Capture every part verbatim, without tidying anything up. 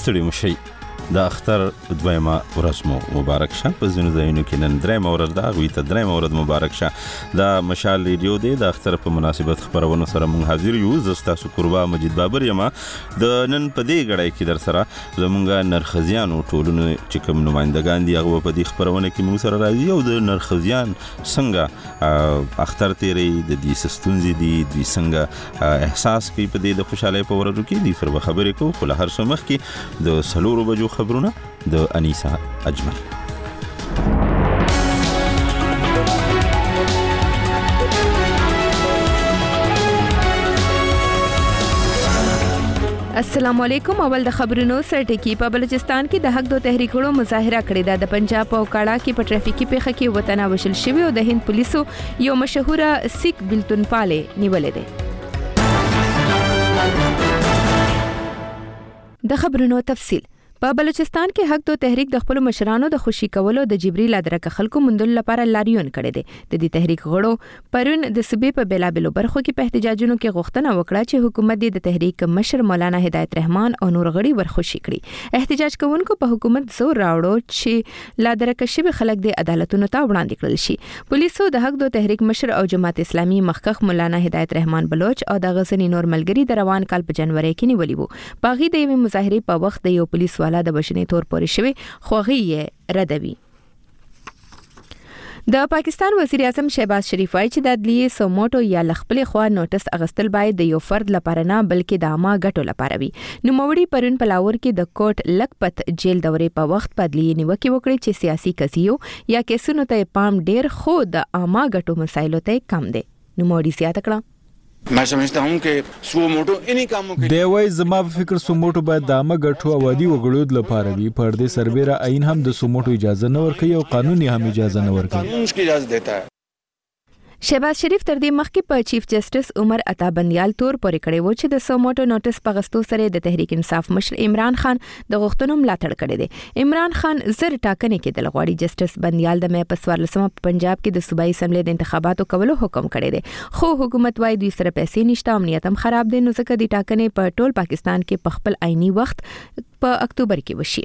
ستړي مشي. د اختر دویمه ورځ مو مبارک شه. په ځینو ځایونو کې نن درېیمه ورځ ده، هغوی ته درېیمه ورځ مبارک شه. د مشال ریډیو دی د اختر په مناسبت خپرونو سره موږ حاضر یو. زه ستاسو قربا مجید بابر یم. د نن په دې غړی کې در سره زمونږ نرخزیانو ټولنو چې کوم نمائندگان دي هغه په دې خپرونه کې موږ سره راځي او د نرخزیان څنګه اختر تیری د دې ستونزې دي، دوی څنګه احساس کوي په دې د خوشحالۍ په ورځو کې، دوی سره خبرې کوو. خو له هر څه مخکې د څلورو بجو خبرونه د انیسا اجمل. السلام علیکم. اول د خبرونو سرټکی. په بلوچستان کې د حق دو تحریکونو مظاهره کړې ده. د پنجاب او کاړه کې په ټریفیکي پیښه کې وطن وشل شوی او د هند پولیسو یو مشهوره سیک بلتون پاله نیولې ده. د خبرونو تفصیل. په بلوچستان کې حق دو تحریک د خپل مشرانو د خوشي کولو د جبري لادرکه خلکو مندل لپاره لاریون کړي دي. د دې تحریک غړو پرون د صوبې په بلابلو برخو کې په احتجاجونو کې غوښتنه وکړه چې حکومت د تحریک مشر مولانا هدایت رحمان او نور غړي ورخوشي کړي. احتجاج کوونکو په حکومت زور راوړو چې لادرکه شوی خلک د عدالتونو ته وړاندې کړل شي. پولیسو د حق دو تحریک مشر او جماعت اسلامي مخکخ مولانا هدایت رحمان بلوچ او د غزنی نور ملګری د روان کال په جنوري کې نیولې وو. باغی د یوې مظاهرې په وخت د یو پولیس والا د بشنې تور پورې شوی خوغي یې ردوي. د پاکستان وزیر اعظم شهباز شریف وايي چې د عدلیې سوموټو یا لخپل خوا نوټس اغستل باید د یو فرد لپاره نه بلکې د عامه ګټو لپاره وي. نوموړي پرون په لاهور کې د کوټ لکپت جیل دورې په وخت په عدلیې نیوکه وکړه چې سیاسي قضیو یا کیسونو ته پام ډیر خو د عامه ګټو مسایلو ته کم دی. نوموړي زیاته کړه मैं समझता हूं कि سوموټو اني کامو کې دی وای زما په فکر سوموټو باید د عامه ګټو او عادي وګړو لپاره وي. پر دې سربېره عین هم د سوموټو اجازه نه ورکوي او قانوني هم اجازه نه ورکوي. قانون کی اجازه دیتا ہے. شهباز شریف تر دې مخکې په چیف جسټس عمر عطا بندیال تور پورې کړی و چې د سوموټو نوټس په غستو سره د تحریک انصاف مشر عمران خان د غوښتنو ملاتړ کړی دی. عمران خان زر ټاکنې کې د لغواړي جسټس بندیال د مې په څوارلسمه په پنجاب کې د صوبایي اسمبلی د انتخاباتو کولو حکم کړی دی. خو حکومت وايي دوی سره پیسې نشته، امنیت هم خراب دی، نو ځکه د ټاکنې په ټول پاکستان کې په خپل عیني وخت په اکتوبر کې وشي.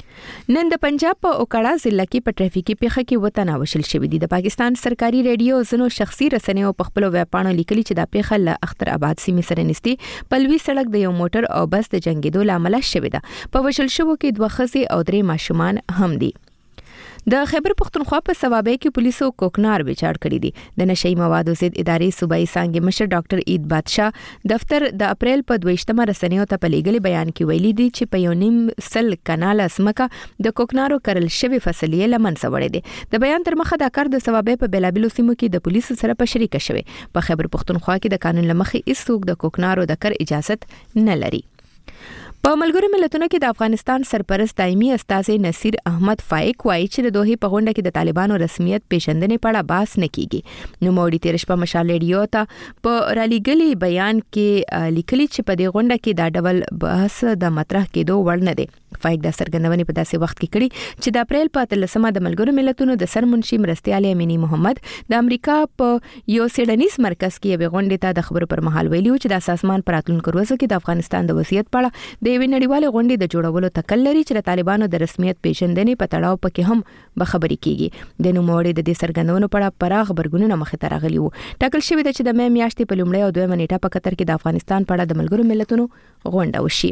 نن د پنجاب په اوکاړه ضلع کې په ټریفیکي پیښه کې وطن وشل شوی دی. د پاکستان سرکاري ریډیو زنو شخصي رسنیو په خپل ویبپاڼو لیکلي چې دا پیښه له اختر آباد سیمې سره نږدې په لوی سړک د یو موټر او بس د جنگیدو لامل شوی ده. په وشل شوو کې دوه ښځې او درې ماشومان هم دي. د خیبر پختونخوا په صوابۍ کې پولیسو کوکنار وچاړ کړی دي. د نشئی موادو ضد ادارې صوبایي څانګې مشر ډاکټر عید بادشاه دفتر د اپریل په دویشتمه رسنیو ته په لیږلي بیان کې ویلي دي چې په یو نیم سل کانال اسمکه د کوکنارو کرل شوی فصل یې لمنځه وړی دی. د بیان تر مخه دا کار د صوابۍ په بلابلو سیمو کې د پولیسو سره په شریکه شوی. په خیبر پختونخوا کې د قانون لمخې هیڅوک د کوکنارو د کر اجازت نه لري. په ملګرو ملتونو کې د افغانستان سرپرست دایمي استاذ نصیر احمد فائق وايي چې د دوحې په غونډه کې د طالبانو رسمیت پیژندنې په اړه بحث نه کیږي. نو موړي تیر شپه مشال ریډیو ته په رالېګلي بیان کې لیکلي چې په دې غونډه کې دا ډول بحث د مطرح کېدو وړ نه دی. فائق د سرګندونې په داسې وخت کې کړي چې د اپریل په اتلسمه د ملګرو ملتونو د سرمنشي مرستيال امینی محمد د امریکا په یو سیډنیز مرکز کې یو غونډه ته د خبرو پر مهال ویلي چې د اساسمان پراتلونکو ورځو کې د افغانستان د وضعیت په اړه د یوې نړیوالې غونډې د جوړولو تکل لري چې د طالبانو د رسمیت پیژندنې په تړاو پکې هم به خبرې کیږي. د نوموړي د دې سرګندونو په اړه پراخ خبرګونونه مخې ته راغلي وو. ټاکل شوی دی چې د مې میاشتې په لومړۍ او دویمه نیټه په قطر کې د افغانستان په اړه د ملګرو ملتونو غونډه وشي.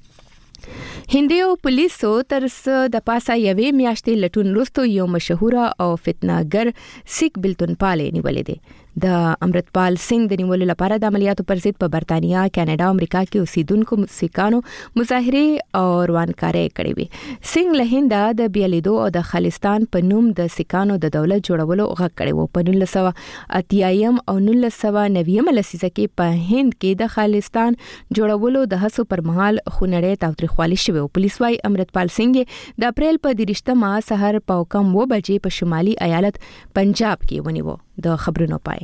هندیو پولیسو تر څو د پاسه یوې میاشتې لټون وروسته یو مشهوره او فتنهګر سیک بلتون پالې نیولې دي. د امرتپال سنگ د نیولو لپاره د عملیاتو پر ضد په برتانیا، کاناډا او امریکا کې اوسیدونکو سیکانو مظاهره او روانکاري کړې وي. سنگ له هنده د بیالیدو او د خالستان په نوم د سیکانو د دولت جوړولو غږ کړی وو. په نولس سوه اتیایم او نولس سوه نویم لسیزه کې په هند کې د خالستان جوړولو د هڅو پر مهال خونړی تاوتریخوالي شوی. پولیس وايي امرتپال سنگ د اپریل په دریشتمه سحر په کم و بجې په شمالي ایالت پنجاب کې ونیو. د خبرونو پای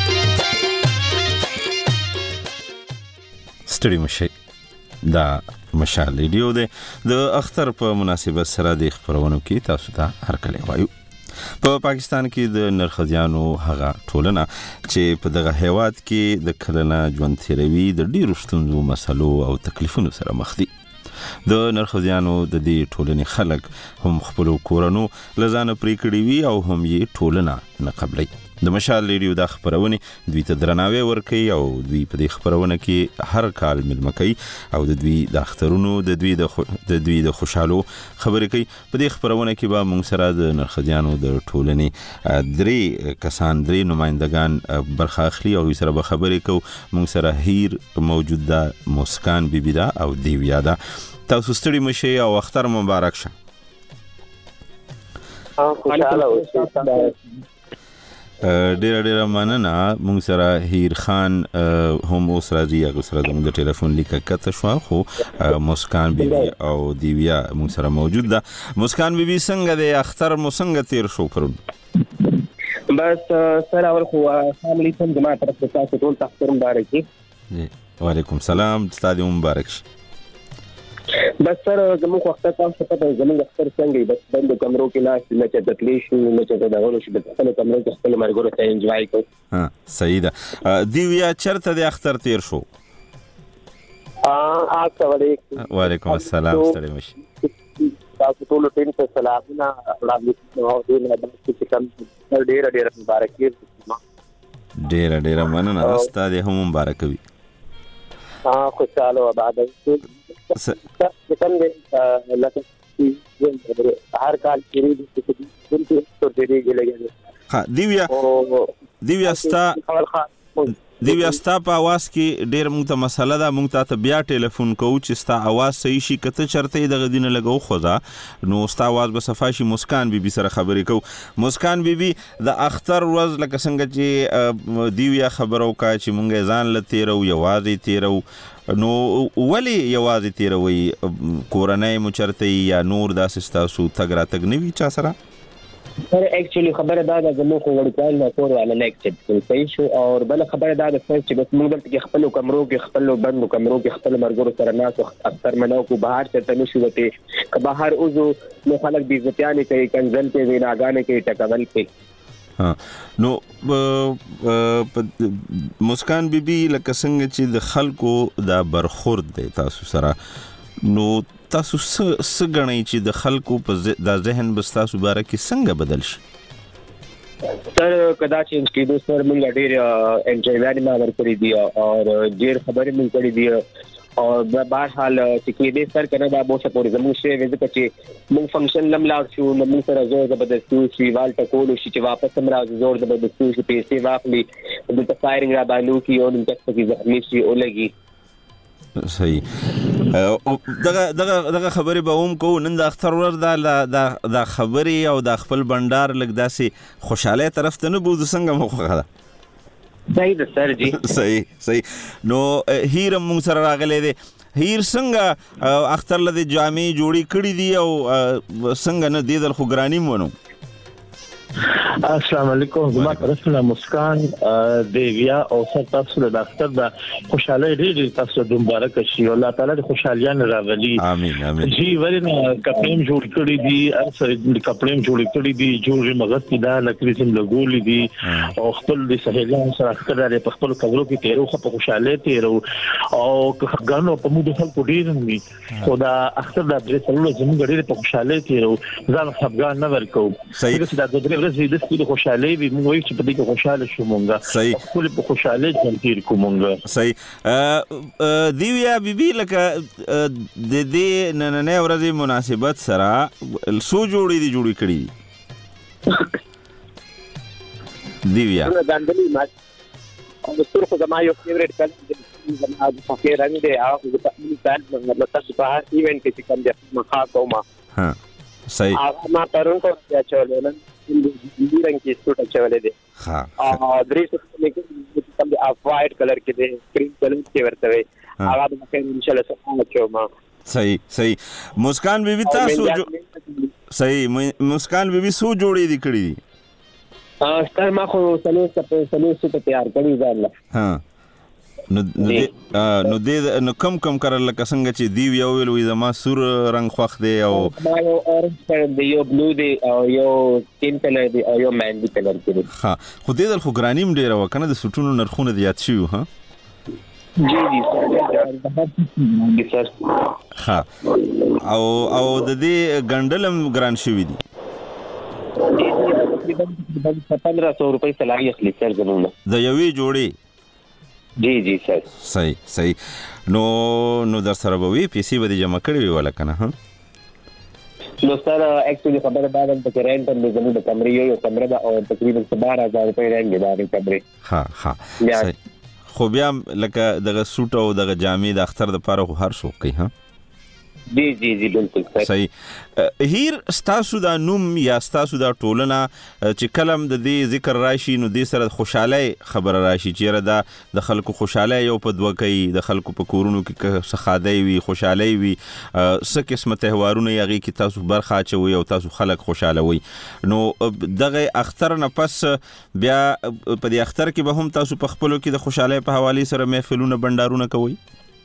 ستړي مشي. دا مشال ریډیو دی د اختر په مناسبت سره د خبرونو کې تاسو ته هرکلی وایو. په پاکستان کې د نرخديانو هغه ټولنه چې په دغه هیواد کې د کلنه ژوند تیروي د ډیرو ستونزو مسلو او تکلیفونو سره مخ دي. د نرخديانو د دې ټولنې خلک هم خپل کورونو لزانه پرې کړی وي او هم یې ټولنه نه قبلي. د مشال ریډیو د خبرونه دوی ته درناوی ورکوي او دوی په دې خبرونه کې هر کال ملمه کوي او د دوی د اخترونو د دوی د د دوی د خوشحالو خبرې کوي. په دې خبرونه کې به موږ سره د نرخديانو د ټولنې درې کسان درې نمائندگان برخه اخلي او سره به خبرې کوو. موږ سره هیر موجود ده، مسکان بیبي ده او دیویا ده. تاسو ستړي مشه او اختر مبارک شه. خوشاله اوسئ. ډیر ډیر مننه. موږ سره هیر خان هم اوس راځي هغه سره د ټلیفون لیکه کته شو خو مسکان بیبي او دیویا موږ سره موجود ده. مسکان بیبي څنګه د اختر مو څنګه تیر شو پرون؟ بس سره اول خو السلام علیکم جماعت طرف ته تاسو ټول اختر مبارک شي. وعلیکم السلام، ستاسو مبارک شي. بس سره زموږ وخت تاسو ته زموږ اختر څنګه بس بند کمرو کې لاس نه چې د تلیش نه چې د غوړو شي د خپل کمرو کې خپل مرګورو ته انجوای کوو. ها صحیح ده. دیویا چرته د اختر تیر شو؟ ا السلام علیکم. وعلیکم السلام، ستړي مشه. تاسو ټول ټیم ته سلامونه وړاندې کوم او د چې کوم ډیر ډیر مبارک وي. ډیر ډیر مننه، ستاسو هم مبارک وي. ها خوشاله آباد اوسئ. څنګه لکه هر کال کې د دې څه ډېرې لګي. ها دیویا دیویا ستا دیویا ستا په आवाज کې ډېر موږ ته مسله ده. موږ ته بیا ټلیفون کوو چې ستا आवाज صحیح شي. کته چرته دغه دینه لګو خوځه نو ستا आवाज به صفا شي. مسکان بیبي سره خبرې کوو. مسکان بیبي د اختر ورځ لکه څنګه چې دیویا خبرو کا چې مونږ ځان لته رو یوازې تیرو نو ولی یوازې تیروي کورنۍ مو چرته یا نور داسې تاسو تګ را تګ نه وي چا سره؟ سر ایکچولی خبره دا ده زموږ خو وړکوال نه کور والا نه اکسپټ صحیح شو. او بل خبره دا ده چې بس موږ دلته کې خپل کمرو کې خپل بندو کمرو کې خپل مرګورو سره ناس اکثر منو کو بهر ته نشو وته که بهر اوزو نو خلک بي عزتيانې کوي، کنزل کې ویناګانې کوي، ټکول کوي. ها نو مسکان بیبي لکه څنګه چې د خلکو دا برخورد دی تاسو سره نو تاسو څه غنئ چې د خلکو په د ذهن بس تاسو باره کې څنګه بدل شي؟ سر کدا چې کېدو سر موږ ډېر انټرویو ما ورکړي دي او ډېر خبرې موږ کړې دي او بهر حال چې کېدې سر کنه دا به څه پورې زموږ شی وځي چې موږ فنکشن لم لاړ شو نو موږ سره زور زبردستي شي وال ټکول شي چې واپس هم راځي زور زبردستي شي پیسې واخلي د فایرنګ را باندې کی او د تاسو زخمی شي او لګي. صحیح. دغه دغه دغه خبرې به هم کو نن د اختر ور دا د خبرې او د خپل بندر لګ داسې خوشاله طرف ته نه بوز څنګه مخه ده. صحیح ده سر جی. صحیح صحیح. نو هیر مون سره راغلی دی. هیر څنګه اختر لدی جامع جوړی کړی دی او څنګه نه دی دل خو ګرانی مونو؟ السلام علیکم. زما طرفنا مسکان دیویا او تاسو د اختر د خوشاله ډېر تاسو د مبارک شي او الله تعالی د خوشحالیان راولي. امين امين. جی ورنه کپړم جوړ کړی دي ارسه کپړم جوړ کړی دي جوړ مغت دا لکړي تم لګولې دي او خپل د سهیلان سره اختر لري په خپل کورو کې تیرو خو په خوشاله تیرو او خګانو په موږ خلکو ډېر ني خدا اختر د درې سره زموږ ډېر په خوشاله تیرو ځان خګان نه ورکو. صحیح. دا د درې ورځې د سپیډ خوشاله وي موږ وایو چې په دې کې خوشاله شو مونږه. صحیح. خپل په خوشاله ژوند تیر کوو مونږه. صحیح. دیویا بیبي لکه د دې نننې ورځې مناسبت سره سو جوړې دي جوړې کړې دي دیویا؟ غاندلی ما او ستور خو زما یو فیوریټ کلر زما د فقیر رنگ دی هغه د پخلی ځان مطلب تاسو په هر ایونت کې کوم د مخا کومه. ها صحیح. هغه ما پرون کو بیا چولې دې رنگ کې سټ چولې دي. ها او درې څه کې کوم د اف وایټ کلر کې دي کریم کلر کې ورته وي هغه د مکه ان شاء الله څنګه چوما. صحیح صحیح. مسکان بیبي تاسو صحیح مسکان بیبي سو جوړې دي کړې دي؟ ها ستر ما خو سلو څه سلو څه تیار کړی ځان. ها نو نو دې نو کم کم کړل لکه څنګه چې دی یو ویل وي زما سور رنگ خوښ دی او ما یو اورنج کلر دی یو بلو دی او یو سکین کلر دی او یو مهندي کلر دی. ها خو دې د خو ګرانیم ډیره وکنه د سټونو نرخونه زیات شي ها. جی جی سر ها او او د دې ګندلم ګران شوی دی تقریبا پندرہ سو روپے سلای اخلي سر زمونه د یوې جوړې. جی جی سر صحیح صحیح. نو نو در سره به وی پیسې به جمع کړی وی ولا کنه ها. نو سر ایکچولی خبره دا ده چې رینټ هم زموږ د کمرې یو کمره ده او تقریبا بارہ ہزار روپے رینټ دی د کمرې. ها ها صحیح. خو بیا لکه دغه سوټ او دغه جامې د اختر د پاره خو هر څوک کوي ها. جی جی جی بالکل صحیح. هیر ستاسو دا نوم یا ستاسو دا ټولنه چې کلم د دې ذکر راشي نو دې سره خوشاله خبره راشي چې دا د خلکو خوشاله یو په دوه کوي د خلکو په کورونو کې سخادای وي خوشاله وي څه قسمه تهوارونه یغي کې تاسو برخه چوي او تاسو خلک خوشاله وي. نو دغه اختر نه پس بیا په دې اختر کې به هم تاسو په خپلو کې د خوشاله په حواله سره محفلونه بندارونه کوي.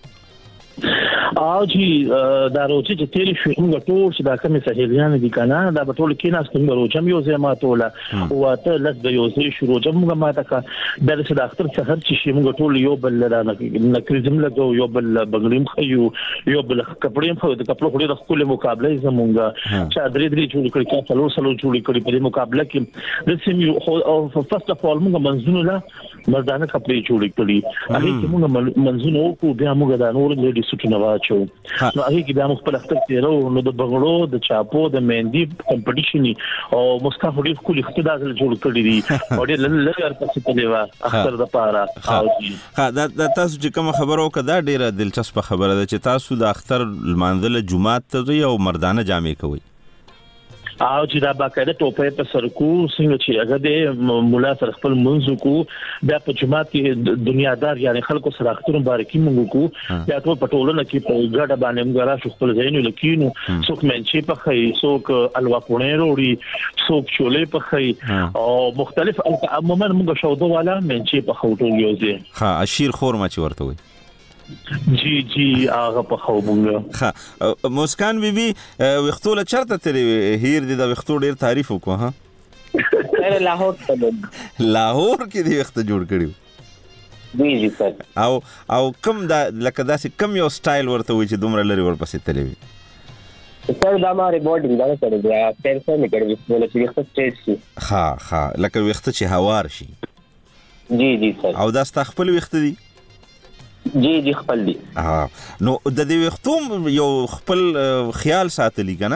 او جی دا روزي چې تیر شو موږ ټول چې دا کومه سهیلیان دي کنه دا په ټول کې ناس موږ روزم یو ځای ما ټول او ته لږ د یو ځای شروع جام موږ ما تا د رسد اختر څخه چې موږ ټول یو بل لرانه نکریزم لګو یو بل بغلیم خيو یو بل کپړې خو د کپړو خو د خپل مقابله زمونږ چې درې درې جوړ کړی کا څلور څلور جوړ کړی په مقابله کې د سیمه او فرست اف اول موږ منځونه لا مردانه کپړې جوړ کړی هغه چې موږ منځونه او بیا موږ د نور لیډي سټونه واچو نو هغه کې بیا موږ په اختر کې راو نو د بغړو د چاپو د مهندي کمپټیشن او مستعفی ډیر کلی اختلاف جوړ کړی دي او ډیر لږ ارتسته تلوا اختر د پاره. ها دا تاسو چې کوم خبرو کدا ډیره دلچسپ خبره ده چې تاسو د اختر المنزل جمعه ته او مردانه جامې کوي او چې دا باقاعده ټوپې په سر کو څنګه چې هغه د مولا سره خپل منځ کو بیا په جمعه کې دنیادار یعنی خلکو سره اختر مبارکي مونږ کو بیا ټول په ټولنه کې په ګډه باندې موږ را خپل ځینو لکینو څوک منچې په خي څوک الوا پونه وروړي څوک چولې په خي او مختلف عموما موږ شودو والا منچې په خوټو یوځي. ها اشیر خور ما چې ورته وي جی جی هغه په خو مونږ. ها مسکان بیبي وختوله چرته تری هیر دي د وختو ډیر تعریف وکړه ها. سره لاهور ته لاهور کې دی وخت جوړ کړیو. جی جی سر. او او کوم دا لکه داسې کوم یو سټایل ورته وي چې دومره لري ورپسې تللی وي. سر دا ما ریبورډینګ دا کړی دی پیر سره نه کړی ولې چې وخت سټیج شي. ها ها لکه وخت چې هوار شي. جی جی سر. او دا ست خپل وخت دی. جی جی خپل دی. ها نو د دې وختوم یو خپل خیال ساتلی کنه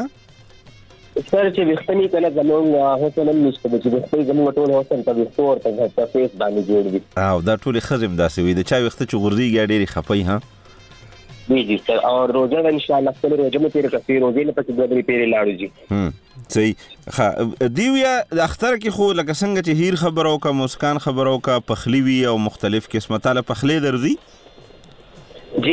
سر چې وختنی کنه زموږ هوسن هم نشته چې وختي زموږ ټول هوسن په وختور ته په فیس باندې جوړ دي. او دا ټول خزم داسې وي د چا وخت چې غردي ګډيري خپي ها. جی جی سر اور روزه ان شاء الله خپل روزه مو تیر کړئ روزه نه پکې دوه پیری لاړو جی. هم صحیح. ها دیویا د اختر کې خو لکه څنګه چې هیر خبرو کا مسکان خبرو کا پخلیوي او مختلف قسمه تعالی پخلی درځي جی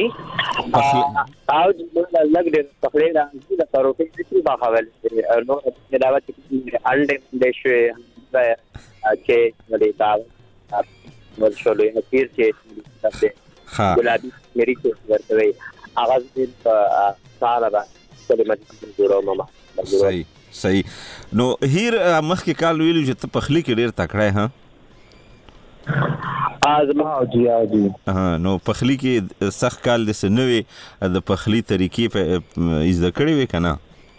او د لګ د پخلی راځي د پروفیس کې باخول نو د دعوت کې انډه د شوي چې د دعوت ورشلوي هیر چې د ګلابي مری چې ورته اغاز د سالا با کلمات جوړو ماما. صحیح صحیح. نو هیر مخکې کال ویلو چې ته پخلی کې ډیر تکړه ها. ازما جی جی ها نو پخلی کې سخت کال د سنوي د پخلی طریقې په از د کړی وی کنه.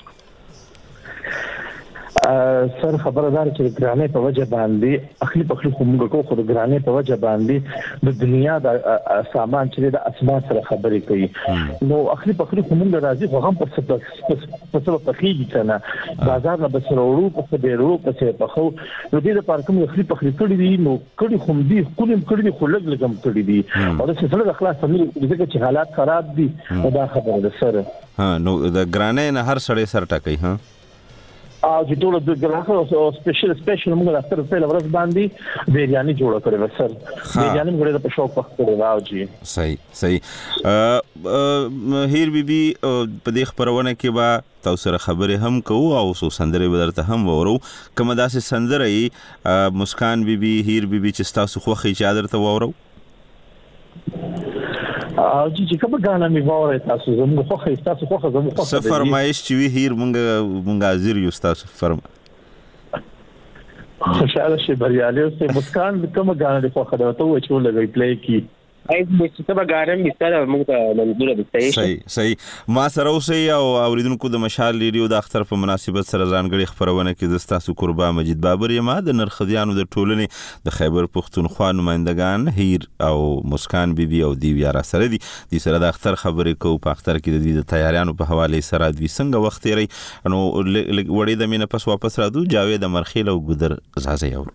سر خبردار چې ګرانې په وجه باندې اخلي پخلی خو موږ کو خو ګرانې په وجه باندې د دنیا د سامان چې د اسمان سره خبرې کوي نو اخلي پخلی خو موږ راځي خو هم په څه په څه پخلی چې نه بازار نه بسرورو په بیرو په څه پخو نو دې د پارکم اخلي پخلی کړی دي نو کړي خو دې کولم کړی دي خو لګ لګم کړی دي او د څه سره خلاص فاميلي دغه چې حالات خراب دي دا خبره ده سره. ها نو د ګرانې نه هر سړی سر ټکای ها. او چې ټول د ګراخو او سپیشل سپیشل موږ د اختر په لورس باندې بریاني جوړ کړو وسر بریاني موږ د شوق پخ کړو راوځي. صحیح صحیح. هیر بیبي په دې خبرونه کې با تاسو سره خبرې هم کوو او سو سندرې بدرته هم وورو کوم داسې سندرې مسکان بیبي هیر بیبي چې تاسو خو خې چادر ته وورو. او چې کومه غاڼه می واره تاسو زموږ خو خې تاسو خو زموږ خو څه فرمایش چې وی هیر مونږ مونږ حاضر یو تاسو فرم خوشاله شي بریالي اوسه مسکان کومه غاڼه خو خدای ته و چې ولګي پلی کی ایس چې کومه غاڼه می ستاره موږ ته منظور ده صحیح صحیح ما سره اوسه او اوریدونکو د مشال ریډیو د اختر په مناسبت سره ځانګړي خبرونه کې د تاسو قربا مجید بابر یم د نرخديانو د ټولنې د خیبر پختونخوا نمائندگان هیر او مسکان بیبي او دیویا را سره دي د سره د اختر خبرې کو په اختر کې د تیاریانو په حواله سره دوی څنګه وخت لري نو وړي د مینه پس واپس راځو جاوید مرخیل او ګدر زازه یو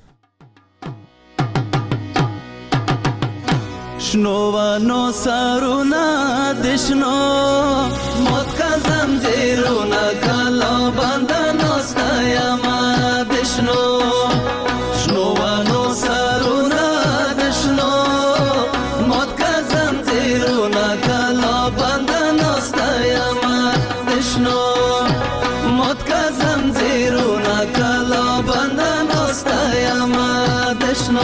شنوانو سارونا دشنو موت کا زنجیرونا کالو بندنو ستایما دشنو شنوانو سارونا دشنو موت کا زنجیرونا کالو بندنو ستایما دشنو موت کا زنجیرونا کالو بندنو ستایما دشنو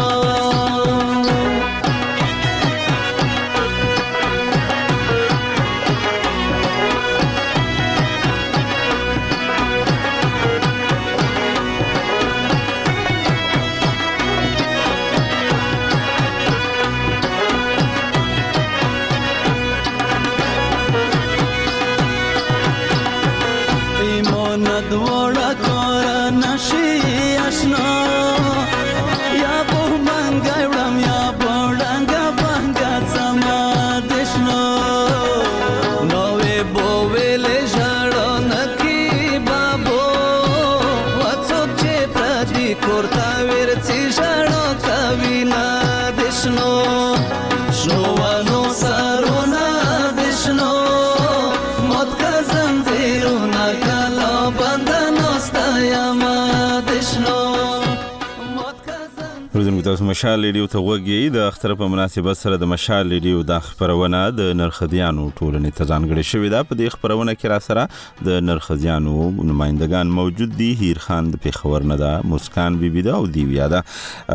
تاسو مشال ریډیو ته وګورئ د اختر په مناسبت سره د مشال ریډیو د خبرونه د نرخديانو ټولنې ته ځانګړې شوې ده په دې خبرونه کې را سره د نرخديانو نمائندگان موجود دي هیر خان د پیښور نه ده مسکان بیبي ده او دیویا ده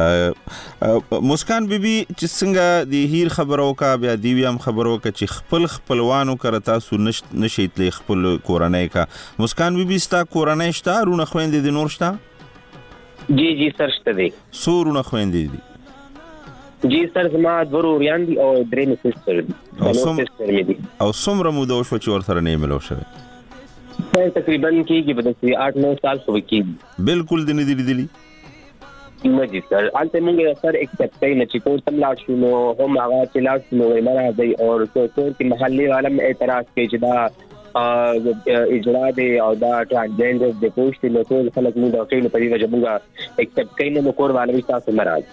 مسکان بیبي چې څنګه د هیر خبرو کا بیا دیویا هم خبرو کا چې خپل خپلوانو کړه تاسو نشئ تل خپل کورنۍ کا مسکان بیبي ستا کورنۍ شته رونه خويندې د نور شته جی جی سر شته دي سورونه خويندې دي جی سر زما ورو ریان دي او درې سستر دي او سم او څومره موده شو چې ورسره نه ملو شوی تقریبا کېږي په داسې آठ نو سال خو کېږي بالکل د نه دي لیدلي نه جی سر البته موږ سر ایکسپټ کوي چې کوم تم لاړ شو نو هم هغه چې لاړ شو نو مرا دی او څو چې محلي عالم اعتراض کوي چې دا اجرا دی او دا ټرانسجنډر د پوسټ نو ټول خلک موږ دا کوي په دې وجه موږ ایکسپټ کوي نو کور والي تاسو مراد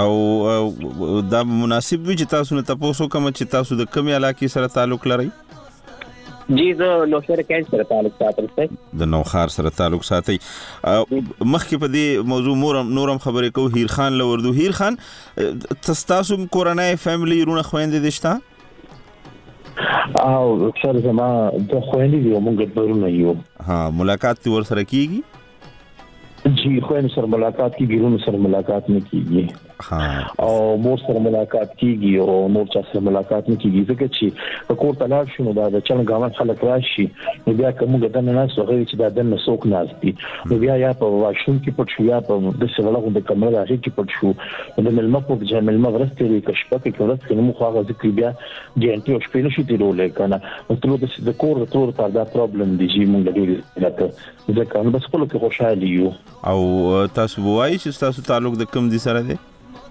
او دا مناسب وي چې تاسو نه تاسو کوم چې تاسو د کوم علاقې سره تعلق لرئ جی زه نوخار کینټ سره تعلق ساتم د نوخار سره تعلق ساتي مخکې په دې موضوع نورم نورم خبرې کو هیر خان لوردو هیر خان تاسو کورنۍ فیملی رونه خويندې دشتا او سر زما د خويندې یو مونږ درونه یو ها ملاقات ور سره کیږي جی خويندې سره ملاقات کیږي رونه سره ملاقات نه کیږي ها او مور سره ملاقات کیږي او مور چا سره ملاقات نه کیږي ځکه چې کور ته لاړ شو نو دا د چل غامان خلک راشي نو بیا کومه دنه نه سوغي چې دا دنه سوق ناشتي نو بیا یا په واشروم کې پټ شو یا په د سره د کمره راځي چې پټ شو د ملما په ځمل مغرسته لري کشپه کې ورځ کې نو خو هغه ذکر بیا ګانټي او شپې نشي تیرولې کنه نو ټول د کور د تور پر دا پرابلم دي چې مونږ لري راته ځکه نو بس خپل کې خوشاله یو او تاسو وایي چې تاسو تعلق د کوم دي سره دی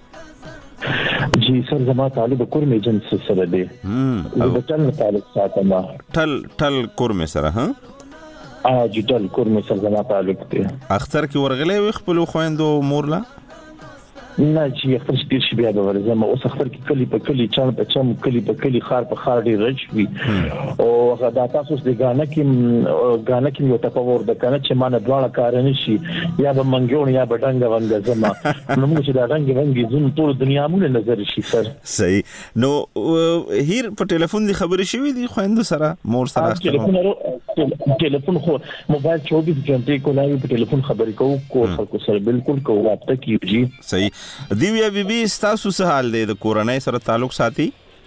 جی سر زما تعلق کورم ایجنسی سره دی د ټل تعلق ساتم ټل ټل کورم سره ها ا جی ټل کورم سره زما تعلق دی اختر کې ورغلې خپل خويندو مورلا نه چې اختر شپې شي بیا به ورځم او اختر کې کلی په کلی چان په چم کلی په کلی خار په خار دی رچوي او هغه د تاسو د غانه کې غانه کې یو تپور د کنه چې مان دواړه کار نه شي یا به منګون یا به ډنګ ونګ زما نو موږ چې دا ډنګ ونګ زون ټول دنیا موږ نظر شي سر صحیح نو هیر په ټلیفون دی خبرې شوې دي خويندو سره مور سره ټلیفون ټلیفون خو موبایل چوبیس غنټې کولای په ټلیفون خبرې کوو کو خلکو سره بالکل کوو رابطه کیږي صحیح دیویا بیبي تاسو څه حال دی د کورنۍ سره تعلق ساتي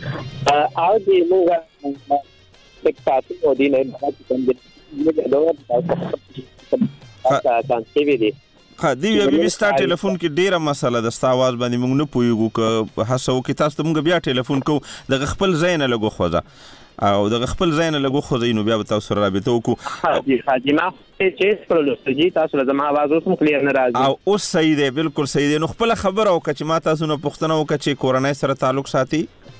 او دې موږ تک تاسو د دې نه بعد کوم دې موږ دا تاسو څنګه دي ها دی یو بي ستا ټلیفون کې ډیره مسله د ستا आवाज باندې موږ نه پویګو ک هڅو کې تاسو موږ بیا ټلیفون کو د خپل ځای نه لګو خوځه او د خپل ځای نه لګو خوځه نو بیا تاسو سره رابطه وکړو حاجی حاجی ما چې پرلوستجی تاسو لازم आवाज اوس هم کلیر نه راځي او اوس صحیح دی بالکل صحیح دی نو خپل خبر او کچ ما تاسو نه پښتنه او کچ کورنۍ سره تعلق ساتي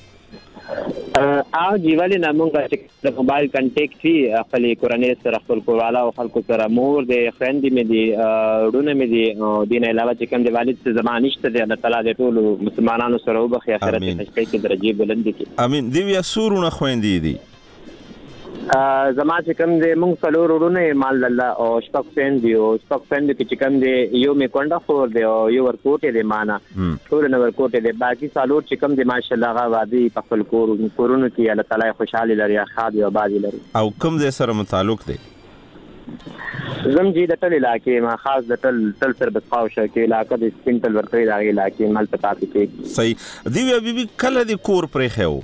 او جیوالی نامونږه چې د موبایل کنټیکټ وی خپل کورنۍ سره خپل کورواله او خلکو سره مور د فرند مې دي ورونه مې دي دین علاوه چې کوم د والد څخه زمانه نشته د الله تعالی د ټولو مسلمانانو سره وبخي اخرت کې درجه بلند کی امين دی یا سورونه خويندې دي زما چې کوم د مونږ څلور ورونه مال الله او شپږ فین دی او شپږ فین دی چې کوم دی یو می کونډه خور دی او یو ورکوټه دی معنا ټول نو ورکوټه دی باقي څلور چې کوم دی ماشاءالله غا وادي په خپل کور کورونو کې الله تعالی خوشحالي لري خاد او آباد لري او کوم دې سره متعلق دی زم جی د ټل علاقې ما خاص د ټل تل سر بسخاوشه کې علاقې د سپینټل ورکړی دا علاقې مال پتا کې صحیح دی بي بي کله دی کور پرې خو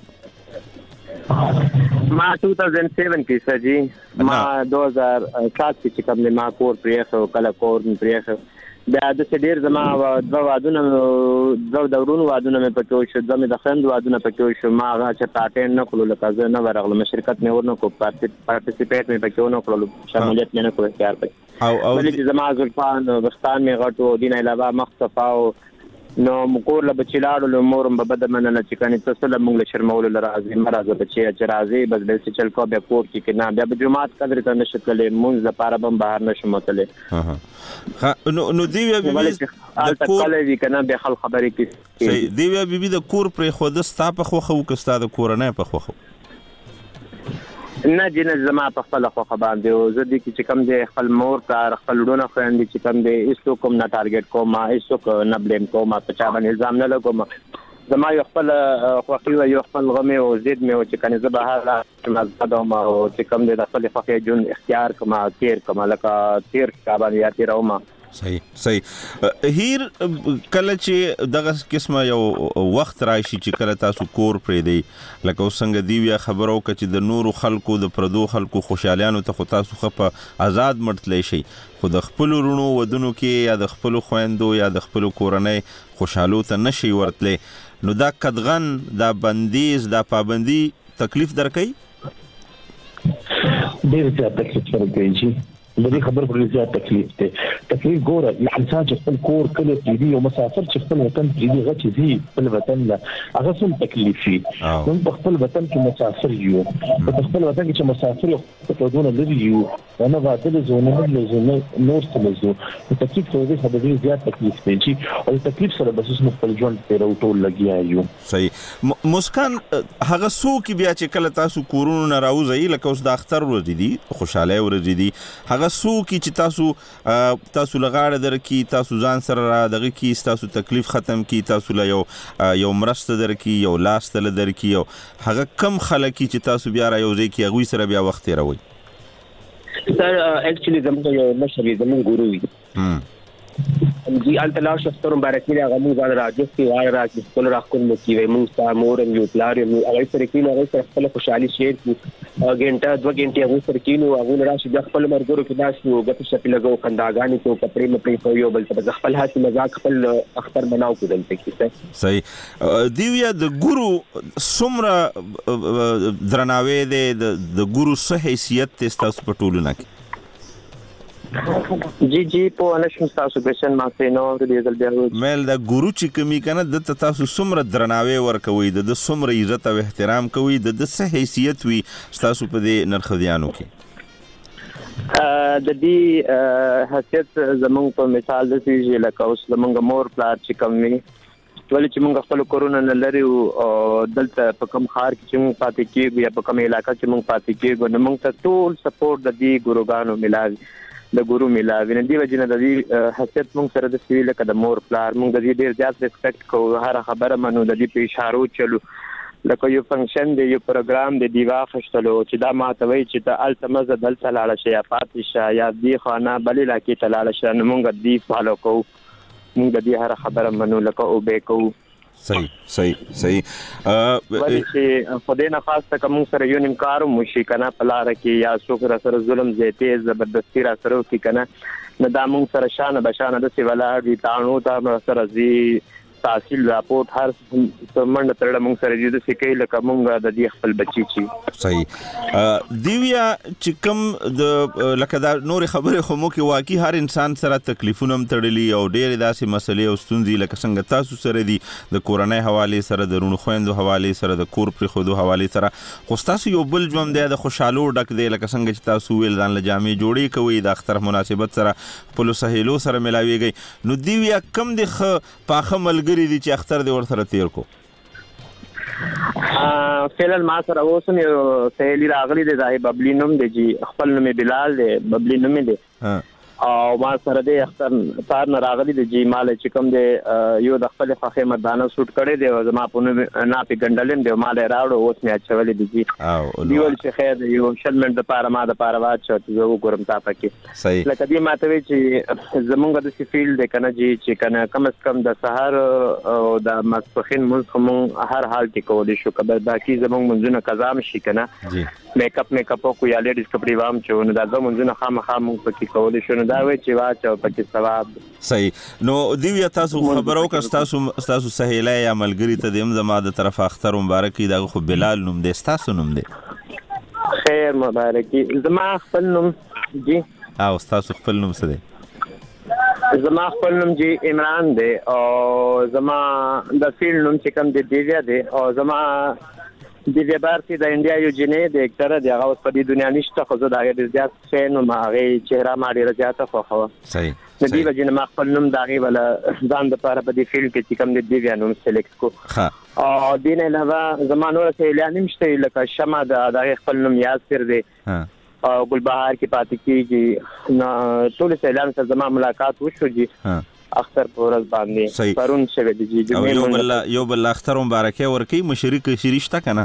ما دو ہزار سات کې سجی ما دو هزار سات کې کوم ما کور پریخ او کله کور پریخ بیا د ډیر زما د وادونو د دورونو وادونو مې پټو شو زمې د خند وادونو پټو شو ما هغه چې پاتین نه کولو لکه زه نه ورغلم شرکت مې ورنه کو پارټیسیپیټ مې پکې نه کولو شمولیت مې نه کوي کار پکې او او چې زما زلفان بستان مې غټو دین علاوه مخصفاو نو مکور له بچیلاړو له مورم به بد مننه چې کني تاسو له موږ له شرمول لرازي مرزه بچي چې راځي بس به چې چل کو به کور کې نه بیا به جمعات قدر ته نشکلې مونږ لپاره بم بهر نشم متله ها نو نو دی بي بي د کور وی کنه به خل خبرې کې صحیح دی بي بي د کور پر خود ستا په خوخه وکستا د کورنۍ په خوخه نه جن زما په خپل خو باندې او زه دې چې کم دې خپل مور کار خپل ډونه خويندې چې کم دې ایستو کوم نه ټارګټ کوم ایستو نه بلیم کوم په چا باندې الزام نه لګوم زما یو خپل خوخي او یو خپل غمه او زید مې او چې کنه زه به حاله مزدوم او چې کم دې د خپل خوخي جون اختیار کوم تیر کوم لکه تیر کا باندې یا تیروم صحیح صحیح هیر کله چې دغه قسمه یو وخت راشي چې کله تاسو کور پرې دی لکه څنګه دی یا خبرو ک چې د نورو خلکو د پردو خلکو خوشالیانو ته خو تاسو خپه آزاد مرتلی شي خو د خپل ورونو ودونو کې یا د خپل خويندو یا د خپل کورنۍ خوشالو ته نشي ورتلی نو دا قدغن دا بندیز دا پابندی تکلیف درکې ډیر زیات تکلیف ورکوي د دې خبر پر زیات تکلیف ته تکلیف ګوره یعنی انسان چې خپل کور کله دی او مسافر چې خپل وطن دی غچ دی خپل وطن لا هغه څه تکلیف شي نو په خپل وطن کې مسافر یو په خپل وطن کې چې مسافر یو په دونه لري یو نو غاټل زونه له زونه نور څه زو تکلیف ته دې خبرې زیات تکلیف دی او تکلیف سره بس نو خپل ژوند ته راوټول لګیا یو صحیح مسکان هغه سو کې بیا چې کله تاسو کورونو نه راوځي لکه اوس د اختر ورځ دي خوشاله ورځ دي هغه سو کی چې تاسو تاسو لغاړه درکې تاسو ځان سره را دغه کی تاسو تکلیف ختم کی تاسو له یو یو مرسته درکې یو لاس تل درکې یو هغه کم خلک چې تاسو بیا را یو ځای کې هغه سره بیا وخت راوي سر اکچولی زموږ یو مشري زموږ ګورو وي جی التلا شفتر مبارکی هغه موږ راځي چې وای راځي خپل راخون مو کی وي موږ سامور یو پلار یو هغه سره کې هغه سره خپل خوشحالي شیر کی غنټه دوه غنټه هغه سره کې نو هغه راشي د خپل مرګورو کې داس یو غته شپې لګو خنداګانی کو کپڑے مپې خو یو بل څه خپل هڅه مزاق خپل اختر بناو کو دلته کې صحیح دیویا د ګورو سمره درناوي د ګورو څه حیثیت تاسو په ټولنه کې جی جی په انشم تاسو کوېشن ما څه نو د دې ځل بیا مل دا ګورو چې کمی کنه د تاسو سمره درناوي ورکوي د سمره عزت او احترام کوي د څه حیثیت وي تاسو په دې نرخديانو کې د دې حیثیت زمونږ په مثال د چې لکه اوس زمونږ مور پلار چې کومي ولې چې موږ خپل کورونه نه لري او دلته په کوم خار کې چې موږ پاتې کېږو یا په کوم علاقې کې موږ پاتې کېږو نو موږ ته ټول سپورټ د دې ګوروګانو ملاوي د ګورو ملاوي نه دی وجنه د دې حیثیت موږ سره د سویل کده مور پلار موږ د دې ډیر زیات ریسپیکټ کوو هر خبره منو د دې په اشارو چلو لکه یو فنکشن دی یو پروګرام دی دی واخښتلو چې دا ماتوي چې ته التمز دلته لاړه شي یا فاتشه یا دی خانه بلې لکه ته لاړه شي نو موږ دې فالو کوو موږ د دې هر خبره منو لکه او به کوو صحیح صحیح صحیح ولې چې خدای نه خاصه کوم سره یو نیم کار مو شي کنه په لار کې یا څوک را سره ظلم زیاتې زبردستی را سره کوي کنه نه دا مونږ سره شانه بشانه د سی ولاړ دي تانو ته سره زی تحصیل راپورټ هر څومره ترړه مونږ سره دي د سکه لکه مونږ د دې خپل بچی چی صحیح دیویا چې کوم د لکه دا نور خبره خو مو کې واقعي هر انسان سره تکلیفونه هم تړلي او ډېر داسې مسلې او ستونزې لکه څنګه تاسو سره دي د کورنۍ حواله سره د رونو خويندو حواله سره د کور پر خودو حواله سره خو تاسو یو بل ژوند دی د خوشالو ډک دی لکه څنګه چې تاسو ویل ځان له جامې جوړې کوي د اختر مناسبت سره خپل سهیلو سره ملاويږي نو دیویا کم د پاخه ملګری دي چې اختر دی ور سره تیر کو فعلا ما سره اوس نو سهیلی راغلی دی زای ببلی نوم دی جی خپل نوم بلال دی ببلی نوم دی او ما سره دی اختر تار نه راغلی دی جی مال چې کوم دی یو د خپل فخې مردانه سوټ کړي دی او زما په نه پی ګندلم دی مال راوړو اوس نه اچولې دی جی دیول چې خیر یو شلمنټ د پاره ما د پاره واچو ته زه وګورم تا پکې صحیح لکه دی ماته وی چې زمونږ د سی فیلډ د کنه جی چې کنه کم از کم د سحر او د ماسپخین مونږ هم هر حال کې کولې شو کبه باقي زمونږ منځونه قزام شي کنه جی میک اپ میک اپ کو یا لیډیز کپڑے وام چې نو دا زمونږونه خامخا مونږ پکې کولې شو دا وی چې واچو پکې ثواب صحیح نو دیویا تاسو خبرو که تاسو تاسو سهیلا یا ملګری ته دیم زما د طرف اختر مبارکي دا خو بلال نوم دی تاسو نوم دی خیر مبارکي زما خپل نوم جی او تاسو خپل نوم څه دی زما خپل نوم جی عمران دی او زما د فیلډ نوم چې کوم دی دیویا دی او زما دیویا بارتی د انډیا یو جنې د اکټر دی هغه په دې دنیا نشته خو زه دا غیر زیات فین او هغه چهره ما ډیره زیاته خوښه صحیح د دې وجه ما خپل نوم دا غي ولا ځان د پاره په دې فیلډ کې چې کوم دی دیویا نوم سلیکټ کو ها او دین علاوه زمانو سره اعلان نشته لکه شمع د خپل نوم یاسر دی ها او ګلبهار کې پاتې کیږي نو ټول اعلان سره زما ملاقات وشو جی ها اختر پورز باندې پرون شوه دی جی یو بل یو بل اختر مبارکي ورکی مشرک شریشته کنه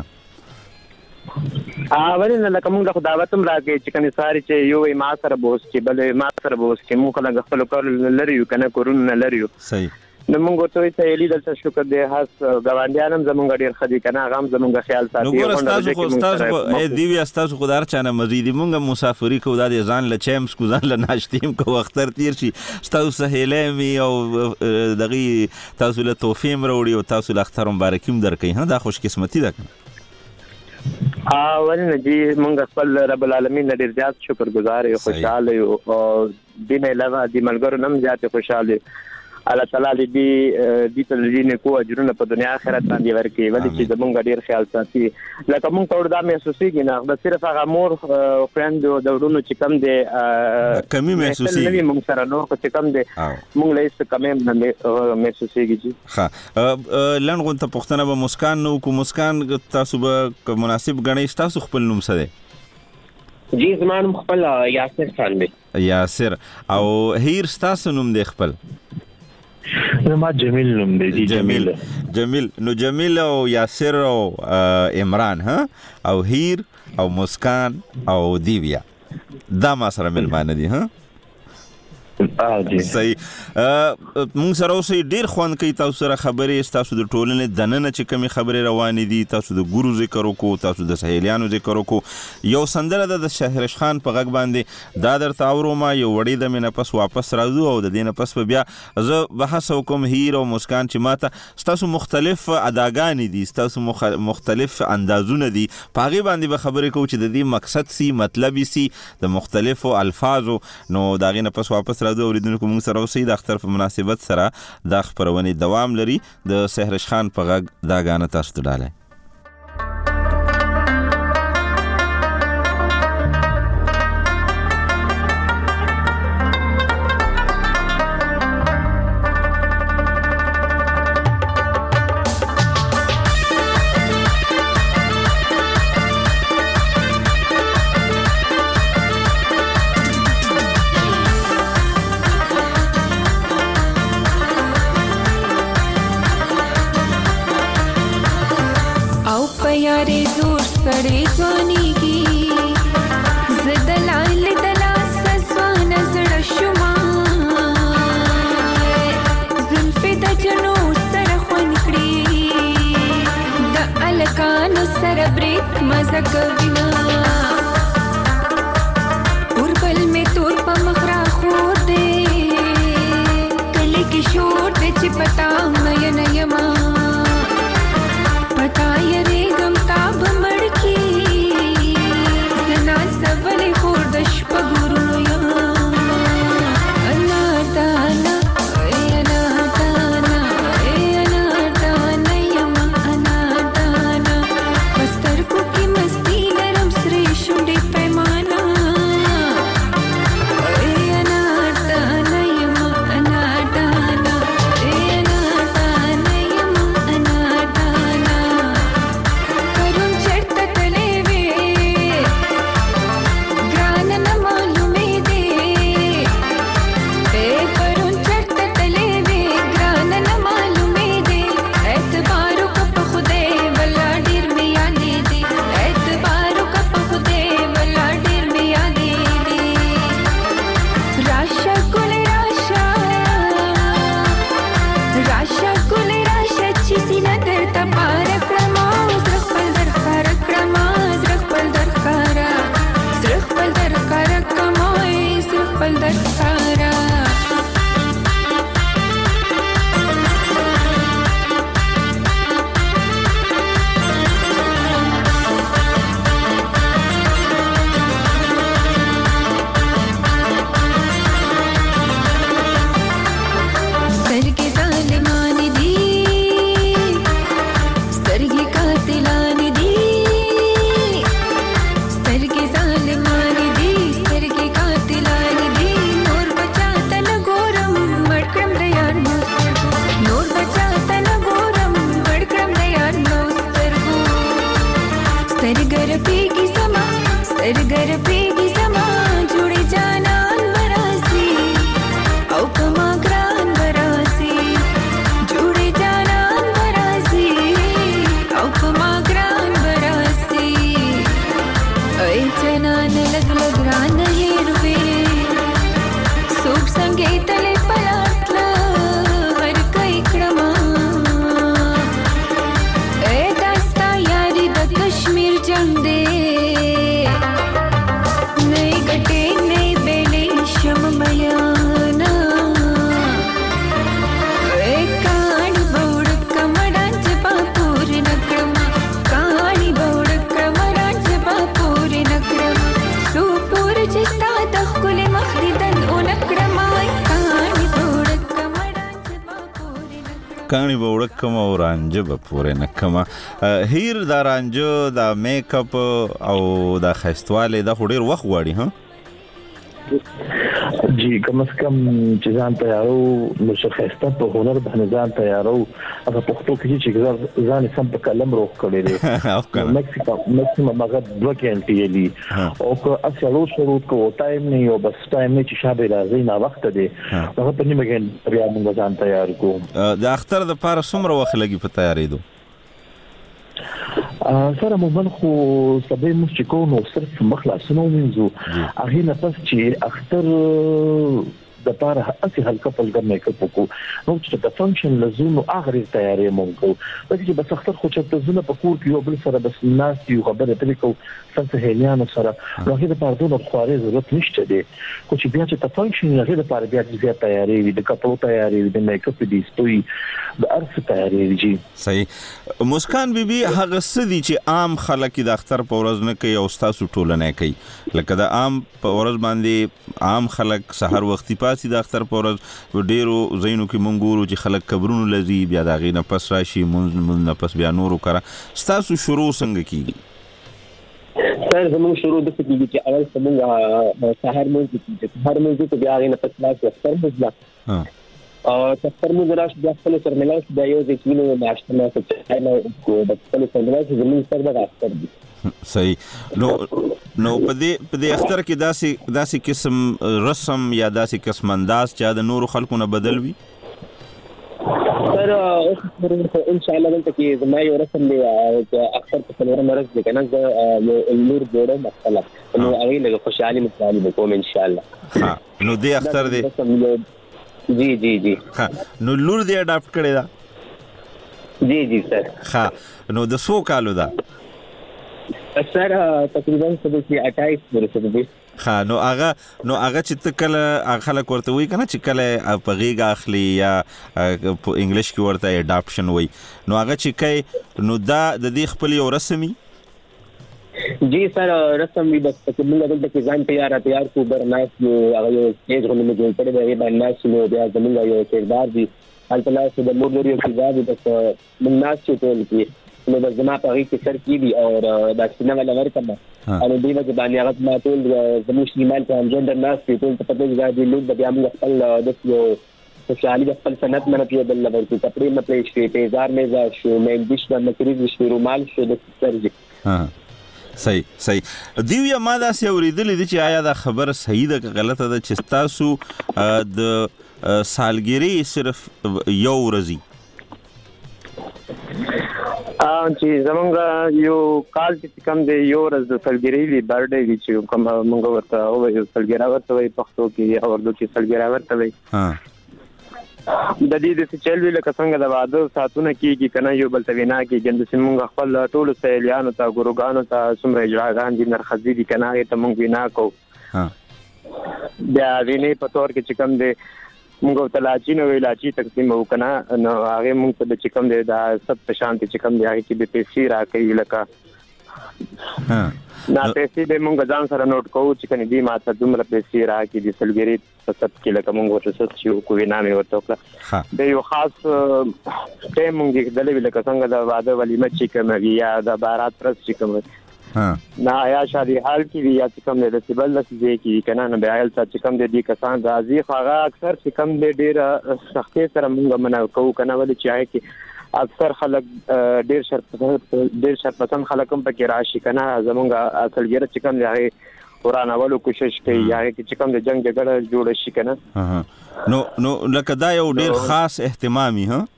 ا ورنه لکه موږ د خداوتم راګي چې کني ساري چې یو ما سره بوس چې بل ما سره بوس چې موږ له خپل کول لريو کنه کورون نه لريو صحیح نو موږ ته ته الی دلته شکر دی هاس غواندیانم زمونږ ډیر خدي کنه غام زمونږ خیال ساتي نو ګورستاسو خو استاسو ای دیوی استاسو خو دار چانه مزيدي موږ مسافری کو د ځان له چیمس کو ځان له ناشتیم کو اختر تیر شي استاسو سهیلې می او دغه تاسو له توفیم وروړي او تاسو له اختر مبارکیم درکې ها دا خوش قسمتي ده ا ورنه جی موږ خپل رب العالمین ډیر زیات شکر گزار یو خوشاله یو او دین علاوه د ملګرو نم زیات خوشاله الله تعالی دې دې ته دې کو اجرونه په دنیا آخرت باندې ورکړي ولې چې زمونږ ډیر خیال ساتي لکه مونږ ته دا محسوسيږي نه بس صرف هغه مور فرند د ورونو چې کم دي کمی محسوسيږي مونږ سره نو چې کم دي مونږ له څه کمې نه محسوسيږي جی ها لنغون ته پښتنه به مسکان نو کو مسکان تاسو به مناسب غنئ تاسو خپل نوم سره جی زمان خپل یاسر خان دی یاسر او هیر تاسو نوم دی خپل زما جمیل نوم دی جمیل جمیل نو جمیل او یاسر او عمران ها او هیر او مسکان او دیویا دا ما سره ملمانه دي ها اه جی صحیح مونږ سره اوسې ډیر خوان کوي تاسو سره خبرې تاسو د ټولنې دننه چې کومې خبرې روانې دي تاسو د ګورو ذکر وکړو تاسو د سهیلیانو ذکر وکړو یو سندره د شهرش خان په غږ باندې دا درته اورم یو وړي د مینه پس واپس راځو او د دینه پس په بیا زه بحث وکم هیر او مسکان چې ماته تاسو مختلف اداګانې دي تاسو مختلف اندازونه دي پاغي باندې به خبرې کوو چې د دې مقصد سي مطلب سي د مختلفو الفاظو نو دا غینه پس واپس راځو اوریدونکو موږ سره اوسئ د اختر په مناسبت سره دا خبرونه دوام لري د سهرش خان په غږ دا غانه تاسو ته ډاله यारे जोर सड़े स्वानी की जदलाल दला सस्वान जड़ शुमा जुल्फे द जनो सरखन कड़ी سره برید مزه کوینا اوربل می تور په مخ را خور دی کلی کې شور دی چې پتا مې نه یما پتا یې رېګم تاب مړ کی زنا سوالې خور د شپه ګورو یا کانی به وړکم او رانجه به پورې نه کمه هیر دا رانجه دا میک اپ او دا ښایستوالی دا خو ډېر وخت غواړي ها جی کم از کم چې ځان تیارو نو څه ښایسته په هنر باندې ځان تیارو هغه پښتو کې چې ځان سم په قلم روغ کړی دی میکسیمم هغه دوه کینټې دي او که اصلو شروط کو ټایم نه یو بس ټایم نه چې شابه راځي نه وخت دی هغه په نیمه کې بیا موږ ځان تیار کوو د اختر د پاره څومره وخت لګي په تیارېدو سره مومن خو سبا موږ چې کوو نو صرف مخلاصونه ومنځو هغې نه پس چې اختر د پاره هسې هلکه پلګه میک اپ وکړو نو چې د فنکشن له ځو نو هغه ډېر تیارې موږ کوو بلکې چې بس اختر خو چېرته ځو نه په کور کې یو بل سره بس ناست یو خبرې اترې کوو څه سهیلیانو سره نو هغې دپاره دونه خوارۍ ضرورت نشته دی خو چې بیا چې ته فنکشن وي هغې دپاره بیا چې زیات تیارې وي د کپړو تیارې وي د میک اپ دي ستوي د هر څه تیارې وي جي صحیح مسکان بیبي هغه څه دي چې عام خلک د اختر په ورځ نه کوي او ستاسو ټولنه کوي لکه د عام په ورځ باندې عام خلک سحر وختي پاسي د اختر په ورځ ډېرو ځایونو کې مونږ ګورو چې خلک قبرونو لځي بیا د هغې نه پس راشي مونځ نه پس بیا نورو کړه ستاسو شروع څنګه کېږي سر زموږ شروع داسې کېږي چې اول زموږ سحر مونځ کېږي سحر مونځ کو بیا هغې نه پس راشي اختر مونځ ده او اختر مونځ راشي بیا خپلو سره ملاو شي بیا یو ځای کې وینو ناشته ناسته چای نه د خپلو سره ملاو شي زموږ سر دغه اختر دي صحیح نو نو په دې په دې اختر کې داسې داسې قسم رسم یا داسې قسم انداز چې د نورو خلکو نه بدل وي سر ان شاء الله دلته کې زما یو رسم دی اختر په څلورم ورځ دی که نه زه یو لور جوړم خپله نو هغې لږه خوشحالي مخالي به کوم انشاءالله نو دې اختر دی جی جی جی نو لور دې اډاپټ کړې ده جی جی سر ښه نو د څو کالو ده سر تقریبا سبسي اٹھائیس ورسره دي. ها نو هغه نو هغه چې تکله خلک ورته وی کنه چې کله په غیږ اخلي یا په انګلیش کې ورته اډاپشن وی نو هغه چې کوي نو دا د دې خپل یو رسمي جی سر رسم وی بس چې موږ دلته کې ځان تیار تیار کو برناس یو هغه یو سټیج غوښنه جوړ کړی دی باندې ناس نو بیا زموږ یو کردار دی البته چې د مور لري چې دا د موږ ناس چې ټول کې نو د زما په غیږ کې سر کې دي او دا څنګه ولا ورکمه او دوی وجه باندې هغه ما ټول زموږ شمال ته جندر ناس په ټول په دې ځای لوګ د بیا موږ خپل د یو خوشحالي د خپل سنت منه پیو بل ورته کپڑے مې پېښ شي تیزار مې ځا شو مې دیش د مکرې شو رومال شو د سرجي ها صحیح صحیح دیو ما دا سې اوریدلې دي چې آیا دا خبر صحیح ده که غلطه ده چې تاسو د سالګری صرف یو ورځي ا چې زمونږ یو کال چې کوم دی یو ورځ د سالګری وی برډے وی چې کوم موږ ورته او یو سالګری ورته وي پښتو کې او اردو کې سالګری ورته وي ها د دې د چل وی لکه څنګه د واده ساتونه کیږي کنه یو بل توینا کې ګند سیمونږ خپل ټول سیلیانو ته ګورګانو ته سمره اجراګان دي نرخذي دي کنه ته مونږ وینا کو ها بیا ویني په تور کې چې کوم دی موږ ته لاچی نو ویلاچی تقسیم وکنه نو هغه موږ ته چې کوم دی دا سب په شانتي چې کوم دی هغه کې به پیسې راکې لکه ها نا پیسې به موږ ځان سره نوٹ کوو چې کني دی ماته دومره پیسې راکې دي سلګری په سب کې لکه موږ ورته څه چې کوی نامې ورته کړه د یو خاص ټیم موږ د لوي لکه څنګه د واده ولیمه چې کوم یا د بارات پرس چې کوم ها نا یا شادي حال کې یا چې کوم د سیبل د سې کې کنه نه بیا چې کوم د دې کسان غازی خاغه اکثر چې کوم د ډیر سختي سره موږ منو کوو کنه ولې چې آی کې اکثر خلک ډیر شرط ډیر شرط پسند خلک هم پکې راشي کنه زمونږ اصلګره چې کوم دی قرآن اولو کوشش کوي یا چې کوم د جنگ جګړه جوړ شي کنه نو نو لکه دا یو ډیر خاص اهتمامي ها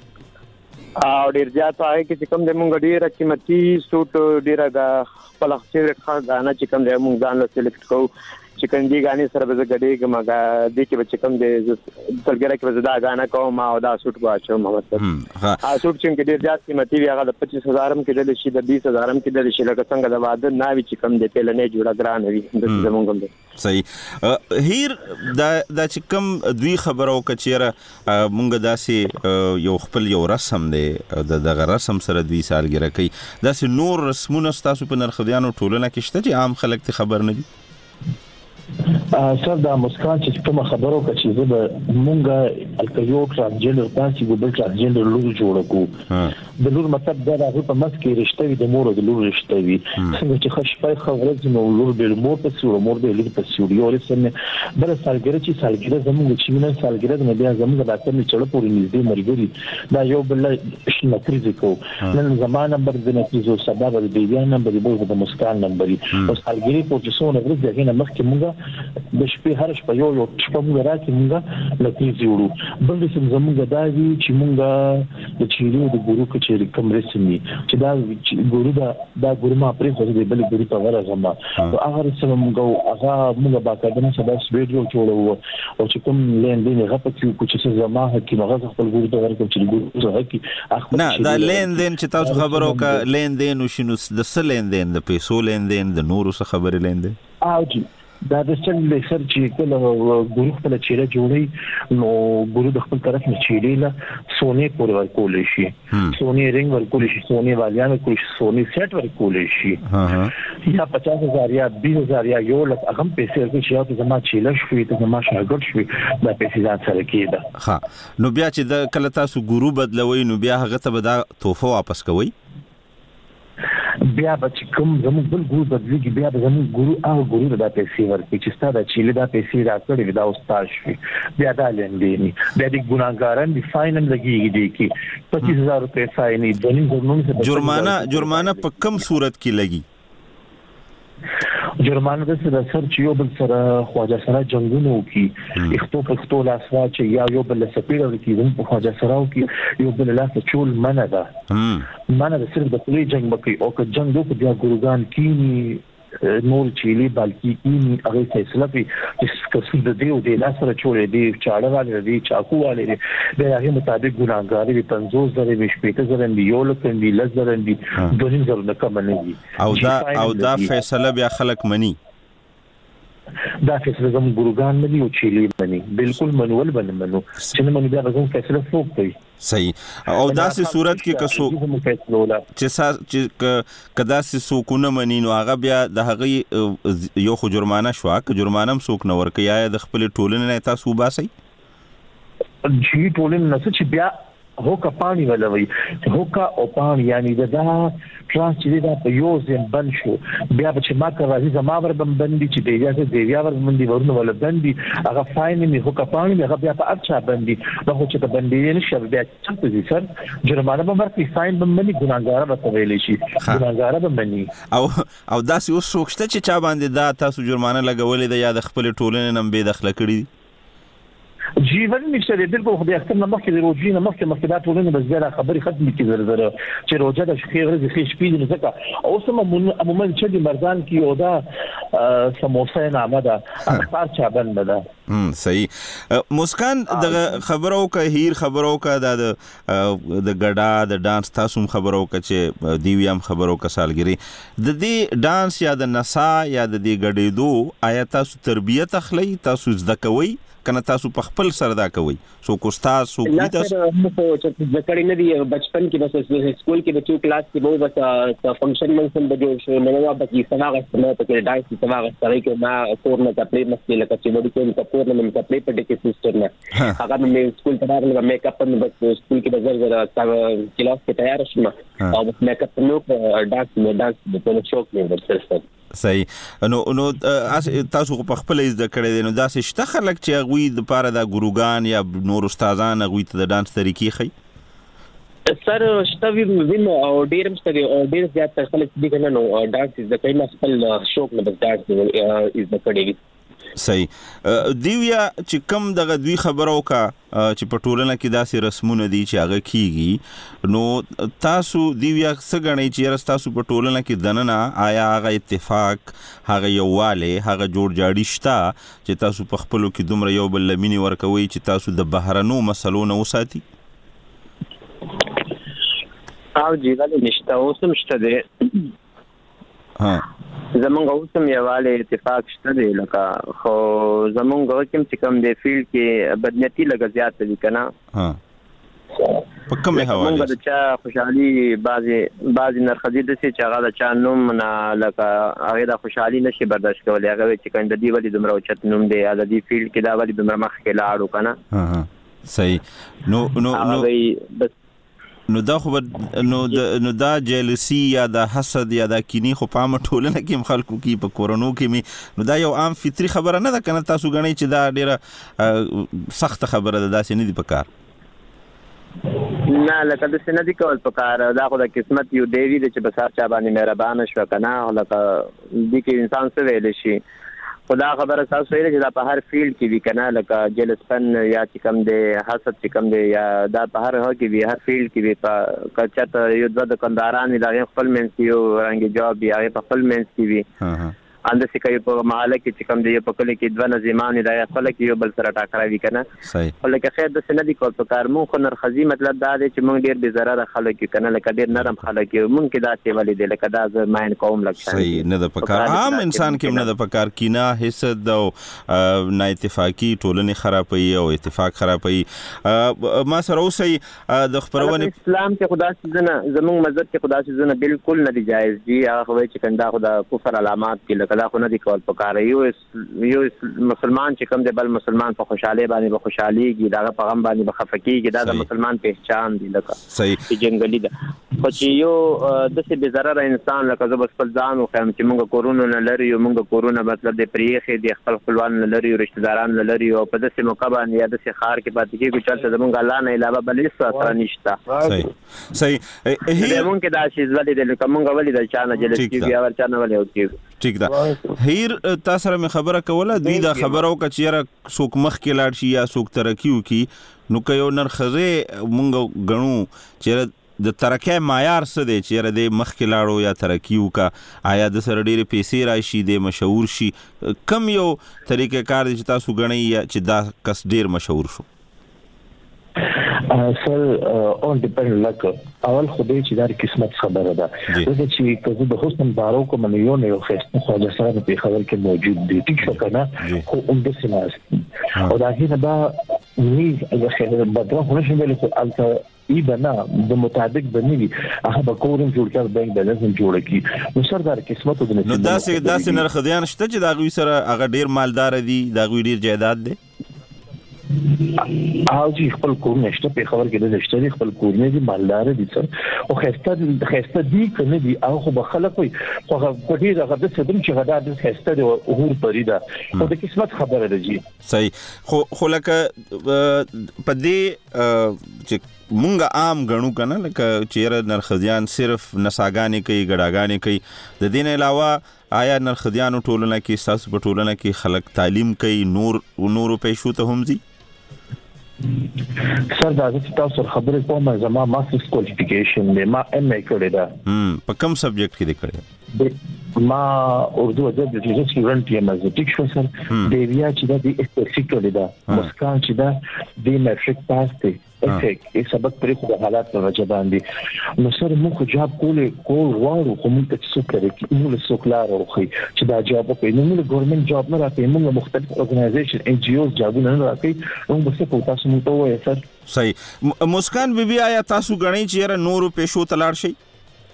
او ډیر زیات آی چې کوم د مونږ ډیر قیمتي سوټ ډیر غا خپل فیوریټ غانا چې کوم د مونږ ځان له سلیکټ کوو چې کوم دی غاني سره به غډېګ مګه د کې به کوم د سلګره کې به دا غانا کوم او دا سوټ واچو محمد ها سوټ چې ډیر زیات قیمتي وی هغه د پچیس هزار هم کې د شي د بیس هزار هم کې د شي لکه څنګه د واده ناوي چې کوم د پهلنې جوړه ګران وي د زمونږ هم صحیح هیر دا دا چې کوم دوی خبرو کچېره مونږ داسې یو خپل یو رسم دی د دغه رسم سره دوی سالګره کوي داسې نور رسمونه تاسو په نرخديانو ټولنه کې شته چې عام خلک ته خبر نه دي سر دا مسکان چې کوم خبرو کې چې زه به مونږه الکيو ترانسجندر تاسو ګوبل ترانسجندر لور جوړ کو د لور مطلب دا هغه په مس کې رښتیا وي د مور د لور رښتیا وي څنګه چې خشپای خبره نو لور به مور په سور مور به لور په سور یو لسنه بل سالګره چې سالګره زموږ چې نه سالګره نه بیا زموږ د اکر نه چړ پورې نږدې مرګري دا یو بل شنکري کو نن زمانه نمبر د نتیجو سبب د بیان نمبر د مسکان نمبر او سالګری په څو نه ورځ دغه مخکې مونږه د شپې هر شپه یو یو شپه موږ راځي موږ لکه وړو بل څه زموږ دا دی چې موږ د چیرې د ګورو کې کوم رسمي چې دا ګورو دا دا ګورو ما پرې خو دې بل ګورو په ورځ ما او هغه سره موږ هغه موږ باقاعده سبا ویډیو جوړو او چې کوم لین دین هغه په کې چې زما حکیم هغه خپل ګورو ته ورکوم چې ګورو هغه نه دا لین دین چې تاسو خبرو کا لین دین وشنو د څه لین دین د پیسو لین دین د نورو څه خبرې لین دین او دا د څنګه لسر چې کله ګورو خپل چیرې جوړي نو ګورو د خپل طرف نه چیرې لا سونې پور ورکول شي سونې رنګ ورکول شي سونې والیان ورکول شي سونې سیټ ورکول شي ها ها یا پچاس هزار یا بیس هزار یا یو لک هغه پیسې ورکول شي چې زما چیلې شوې ته زما شاګرد شوې دا پیسې ځان سره کېده ها نو بیا چې د کله تاسو ګورو بدلوي نو بیا هغه ته به دا توفه واپس کوي بیا به کوم زموږ بل ګورو بدلېږي بیا به زموږ ګورو هغه ګورو دا پیسې ورکړي چې ستا دا چیلې دا پیسې راکړې دا استاد شوي بیا دا لیندې بیا د ګناهګاران د فاین هم لګېږي دی کې پچیس هزار روپۍ فاین دوه نیم زرونو جرمانه جرمانه په کوم صورت کې لګي جرمانه د سره سر چې یو بل سره خواجه سره جنگونو کې اختو په اختو لاسوا چې یا یو بل سپیډ ورکی زم په خواجه سره کې یو بل لاس چول منه ده منه د صرف د پولی جنگ مکي او که جنگ دوه بیا ګورګان کینی نور چيلي بلکې این هغه فیصله په کسب د دیو د لاسره چولې دی چاړه والے دی چاکو والے دی د هغه مطابق ګناګار دی پنځوس زره به شپږ زره دی یو لکه دی لږ زره دی دوه زره نه کم نه دی او دا او دا فیصله بیا خلک مني دا فیصله زموږ ګروګان نه دی او چيلي مني بالکل منول باندې منو چې نه منو دا زموږ فیصله څوک کوي صحیح او داسې صورت کې کسو چې سا چې کداسې سوکونه مني نو هغه بیا د هغه یو خو جرمانه شو که جرمانه هم سوک نه ورکي یا د خپل ټولنې نه تاسو باسي جی ټولنې نه چې بیا هوکا پانی ولوي هوکا او پانی یعنی دا ترانس چې دا په یو ځین بن شو بیا چې ما کوي زما ور بندي چې دی اجازه دی یا ور بندي ورنه ول بندي هغه فاین می هوکا پانی هغه بیا په اچھا بندي نو چې ته بندي نه شي بیا څه دي سر جرمانه به ورکړي فاین به مني ګناګار به ویل شي ګناګار به مني او او داسې اوس سوچته چې چا باندې دا تاسو جرمانه لګولې ده یا د خپل ټولنې نم به دخل کړی جیون نشته دی بالکل خو بیا اکثر نه مخکې د روجي نه مخکې مخکې دا ټولنه بس بیا خبرې ختمې کې زر زر چې روجه د شخې ورځې خې شپې نه ځکه اوس هم عموما چې د مرزان کې او دا سموسه نامه ده اخبار چا بند ده هم صحیح مسکان د خبرو که هیر خبرو که د د ګډا د ډانس تاسو خبرو که چې دیویم خبرو که سالګری د دې ډانس یا د نسا یا د دې ګډېدو آیا تاسو تربیت اخلي تاسو زده کوئ کنه تاسو په خپل سره دا کوي سو کو استاد سو کی تاسو نو چې ذکر نه دی بچپن کې بس سکول کې بچو کلاس کې وو بس فنکشن منسن د جو شو نو ما بچی سماغه سره ته ډانس سماغه سره کې ما کور نه کپړې مستي لکه چې وړي کې کپور نه مې کپړې په دې کې سیستم نه هغه مې سکول ته راغلم میک اپ نه بس سکول کې بزر زره کلاس کې تیار شوم او بس میک اپ نو ډانس مې ډانس په شوق مې ورسره صحیح نو نو تاسو په خپل زده کړی دی نو داسې شته خلک چې هغوی د پاره د ګروګان یا نور استادان هغوی ته د ډانس طریقې ښیي سر شته وین او ډیر هم شته او ډیر زیات خلک دي کنه نو ډانس زده کوي نه خپل شوق نه بس ډانس زده کوي صحیح دیویا چې کم دغه دوی خبرو کا چې په ټولنه کې داسې رسمونه دي چې هغه کیږي نو تاسو دیویا څه غنئ چې تاسو په ټولنه کې دننه آیا هغه اتفاق هغه یوواله هغه جوړ جاړی شته چې تاسو په خپلو کې دومره یو بل لمینی ورکوي چې تاسو د بهرنو مسلو نه وساتي او جی غل نشته اوسم شته دي ها زمونږ اوسم یواله اتفاق شته دی لکه خو زمونږ کوم چې کوم دی فیلډ کې بدنیتی لګ زیات دي کنه ها په کومه حواله موږ د چا خوشحالي بعضي بعضي نرخدي د چې هغه د چا نوم نه لکه هغه د خوشحالي نشي برداشت کولای هغه چې کنده دی ولی دومره اوچت نوم دی د دې فیلډ کې دا ولی دومره مخ کې لاړو کنه ها ها صحیح نو نو نو بس نو دا خو نو نو دا جیلسی یا دا حسد یا دا کینی خو په عامه ټولنه کې خلکو کې په کورونو کې می نو دا یو عام فطری خبره نه ده کنه تاسو غنئ چې دا ډیره سخت خبره ده داسې نه دی پکار نه لکه د سن دي کول پکار دا خو د قسمت یو دیوی د چې بسار چا باندې مهربان شو کنه لکه دې کې انسان څه ویل شي خدا خبره تاسو ویل چې دا په هر فیلډ کې وی کنه لکه جلسپن یا چې کم دی حسد چې کم دی یا دا په هر هغه کې وی هر فیلډ کې وی په کچته یو د دکانداران دا خپل منځ یو رنګ جواب یا په خپل منځ کې وی ها ها اند څه کوي په محله کې چې کم دی په کله کې دوه نظیمان دا خپل کې یو بل سره ټاکرا وی کنه صحیح ولکه خیر د سن دي کول په کار مون خو نرخزي مطلب دا دی چې مونږ ډیر بي ضرر خلک کنه لکه ډیر نرم خلک مونږ کې دا څه ولې دی لکه دا ز ماین قوم لکه صحیح نه د پکار عام انسان کې نه د پکار کینا حسد او نه اتفاقی ټولنه خرابوي او اتفاق خرابوي ما سره اوسې د خبرونه اسلام کې خدا سيزنه زموږ مذهب کې خدا سيزنه بالکل نه دی جایز جی هغه خو چې کنده خدا کفر علامات کې لکه دا خو نه دی کول پکاره یو یو مسلمان چې کوم دی بل مسلمان په خوشاله باندې په خوشاليږي دا په غم باندې په خفقيږي دا د مسلمان پہچان دی لکه صحیح چې جنگلي ده خو چې یو د څه بي ضرر انسان لکه زه بس خپل ځان خو هم چې موږ کورونه نه لري یو موږ کورونه مطلب د پریخي د خپل خپلوان نه لري رشتہ داران نه لري او په داسې موقع باندې یا داسې خار کې پاتې کېږي چې زمونږ الله نه علاوه بل هیڅ سره نشته صحیح صحیح هي مونږ کې دا شی ولې د کومه ولې د چانه جلسي بیا ور چانه ولې اوتی ټیک ده هیر تاسو سره خبره کوله دوی دا خبرو کچيره څوک مخ کې لاړ شي یا څوک ترقیو کی نو که یو نرخزه مونږ غنو چې د ترقۍ معیار څه دی چې یاره د مخکې لاړو یا ترقي وکړه، آیا د سره ډېرې پیسې راشي، د مشهور شي، کم یو طریقه کار دی چې تاسو ګڼئ چې دا کس ډېر مشهور شو؟ سر اون ډیپند لکه اول خدای چې دا قسمت خبره ده دا چې کله د حسن بارو کوم یو نه یو خسته خو د سره په خبر کې موجود دي ټیک شو کنه خو هم د سیناس او دا هیڅ دا ني هغه بدره خو نشي ویل خو الته ای بنا د مطابق بنوي هغه به کورم جوړ کړ بانک بیلانس جوړ کی نو سر دا قسمت د نو داسې داسې نرخديان شته چې دا غوي سره هغه ډیر مالدار دي، دا غوي ډیر جایداد دي. او چې خپل کور نشته په خبر کې د نشته خپل کور نه دي مالدار دي سر او خسته خسته دي کنه دي او خو بخلک وي خو په دې هغه د څه دم چې غدا د خسته دي او پریدا او د قسمت خبره ده جی صحیح. خو خو لکه په دې چې مونږه عام غنو کنه لکه چیرې نرخديان صرف نساګانې کوي ګډاګانې کوي، د دین علاوه آیا نرخديانو ټولنه کې تاسو په ټولنه کې خلک تعلیم کوي، نور نور پېښو ته هم زی؟ سر دا چې تاسو خبرې کوم زما ماسترز کوالیفیکیشن دی، ما ایم ای کړی دا. هم په کوم سبجیکټ کې دی کړی؟ ما اردو ادب د فزیکس سټوډنټ یم از ټیک شو سر د بیا چې دا د استفیک کړی دا مسکان چې دا د میټریک پاس دی افیک ای سبق پرې خو حالات په وجه باندې نو سر مو خو جاب کولې کول وارو خو موږ ته څه کوي موږ له سوکلار اوخی چې دا جاب په نو موږ ګورنمنت جاب نه راځي، موږ مختلف اورګنایزیشن ان جی اوز جابونه نه راځي، موږ څه کوو تاسو موږ ته وایي سر. صحیح. مسکان بیبي آیا تاسو غنئ چې یاره نورو پېښو ته لاړ شئ؟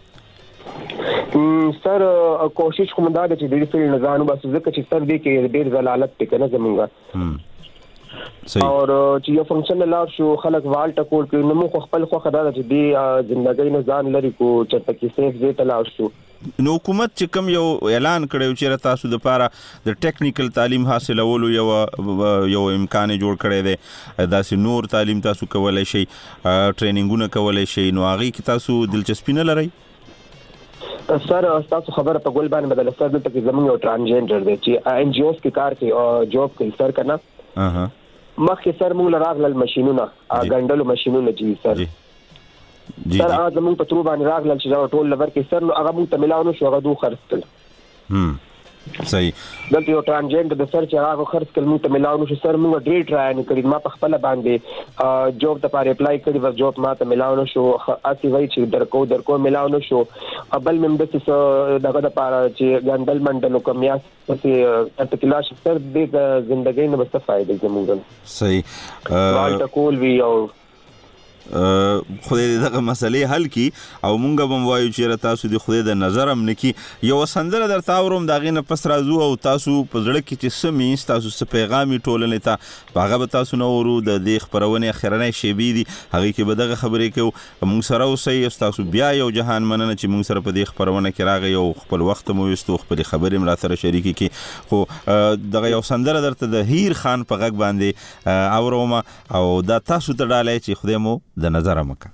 سر کوشش کوم دا چې د دې فیلډ نه ځانو بس ځکه چې سر دې کې ډېر زلالت ټکنه زمونږه صحیح اور چې یو فنکشن لاړ شو خلک وال ټکول کوي نو مو خپل خو خدای چې دی ژوندۍ نه ځان لري کو چې پکې سیف دې ته لاړ شو نو حکومت چې کوم یو اعلان کړو چې تاسو د پاره د ټیکنیکل تعلیم حاصلولو یو یو امکان جوړ کړی دی، داسې نور تعلیم تاسو کولای شئ، ټریننګونه کولای شئ، نو هغه کې تاسو دلچسپي نه لرئ؟ سر تاسو خبره په ګول باندې بدل سر دلته کې زموږ یو ترانسجنډر دی چې ان جی اوز کې کار کوي او جاب کوي سر کنه اها مخکې سر موږ لراغلل ماشينونه غندلو ماشينونه جی سر سر هغه زموږ په ترو باندې راغلل چې دا ټول لور کې سر نو هغه موږ ته ملاونو شو هغه دوه خرڅ کړل. هم صحیح. دلته یو ترانسجنډر د سر چې هغه خرڅ کړل موږ ته ملاونو شو سر موږ ډېر ټرای نه کړی، ما په خپل باندې جاب ته پاره اپلای کړی و جاب ما ته ملاونو شو اسی وای چې درکو درکو ملاونو شو قبل مم د څه دغه د پاره چې غندل منډلو کمیاس پسې ارتکلاش سر د ژوندۍ نه بس فائدې زموږ. صحیح. والټ کول وی او خدای دغه مسلې حل کی او مونږ هم وایو چې تاسو د خدای د نظر هم نکی یو سندره در تاورم دغه نه پس راځو او تاسو په زړه کې چې سمي تاسو څه پیغامي ټولنې ته هغه به تاسو نو ورو د دې خبرونه اخرنۍ شی بي دي هغه کې به دغه خبرې کوو مونږ سره اوسئ تاسو بیا یو جهان مننه چې مونږ سره په دې خبرونه کې راغی یو خپل وخت مو یستو خپل خبرې ملا سره شریک کی خو دغه یو سندره درته د هیر خان په غږ باندې اوروم او دا تاسو ته ډالای چې خدای مو د نظر مکه.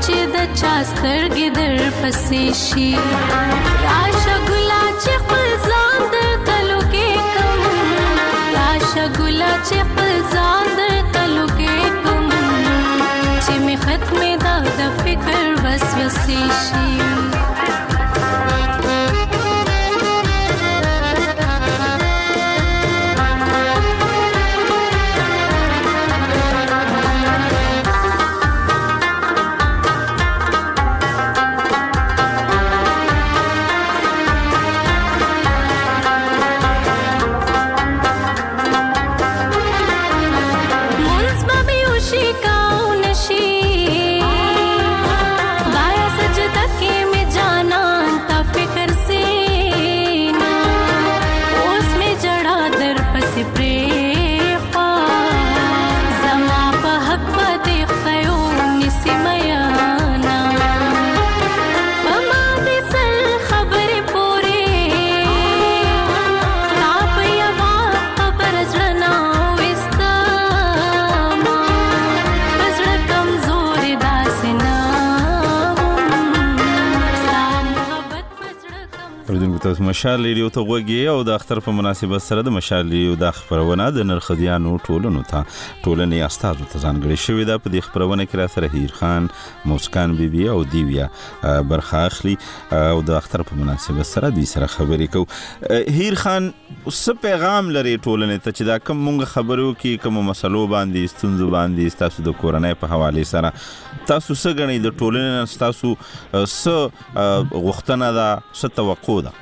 چې د چا سترګې در پسې شي راشه ګلا چې خپل ځان درته لوګې کم راشه ګلا چې خپل ځان درته لوګې کم چې مې ختمې دا د فکر وسوسې شي تاسو مشال ریډیو ته وګورئ او د اختر په مناسبت سره د مشال ریډیو د خبرونه د نرخديانو ټولنو ته ټولنې استادو ته ځانګړي شوې ده. په دې خبرونه کې را سره هیر خان، مسکان بیبي او دیویا برخه اخلي او د اختر په مناسبت سره د سره خبرې کوي. هیر خان څه پیغام لري ټولنې ته چې دا کوم مونږ خبرو کې کوم مسلو باندې ستونزو باندې تاسو د کورنۍ په حواله سره تاسو څه غنئ د ټولنې تاسو څه غوښتنه ده څه توقع ده؟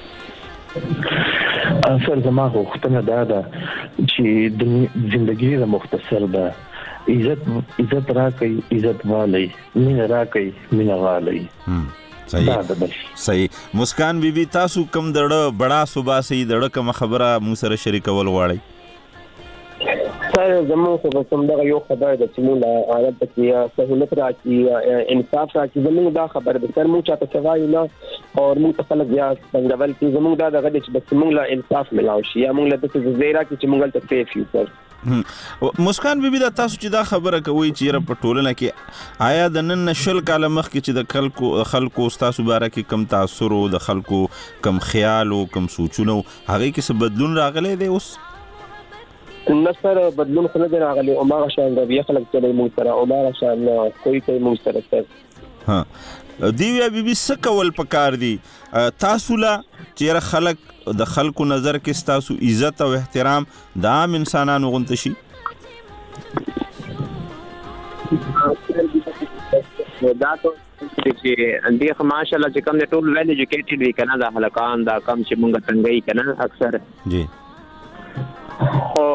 اصل زما غوښتنه دا ده چې د ژوندۍ د مختصر ده عزت عزت راکړي عزت والي مینه راکړي مینه والي. صحیح صحیح. مسکان بیبي تاسو کوم دړه بڑا صوبا سي دړه کوم خبره مو سره شریکول غواړئ؟ سر زموږ په کوم دغه یو خبره د چې موږ عادت کې سہولت راکړي انصاف راکړي زموږ دا خبره ده سر موږ چاته سوای نه او موږ ته خلک بیا څنګه ول چې زموږ دا دغه چې بس موږ له انصاف ملاو شي یا موږ له د زیرا کې چې موږ ته سیف یو سر. مسکان بیبي دا تاسو چې دا خبره کوي چې را په ټولنه کې آیا د نن نشل کاله مخ کې چې د خلکو خلکو تاسو باره کې کم تاثر او د خلکو کم خیال او کم سوچونه هغه کې څه بدلون راغلی دی اوس؟ نصر بدلون خو نه دی راغلی او ما شان رویه خلک ته موږ سره او ما شان کوئی کوئی موږ سره سر. ها دیویا بیبي څه کول پکار دي تاسو لا چې خلک د خلکو نظر کې تاسو عزت او احترام د عام انسانانو غونته شي؟ دا ته چې اندې ماشاءالله چې کوم ټول ویل ایجوکیټډ وی کنه دا هلکان دا کم چې مونږ څنګه یې کنه اکثر جی او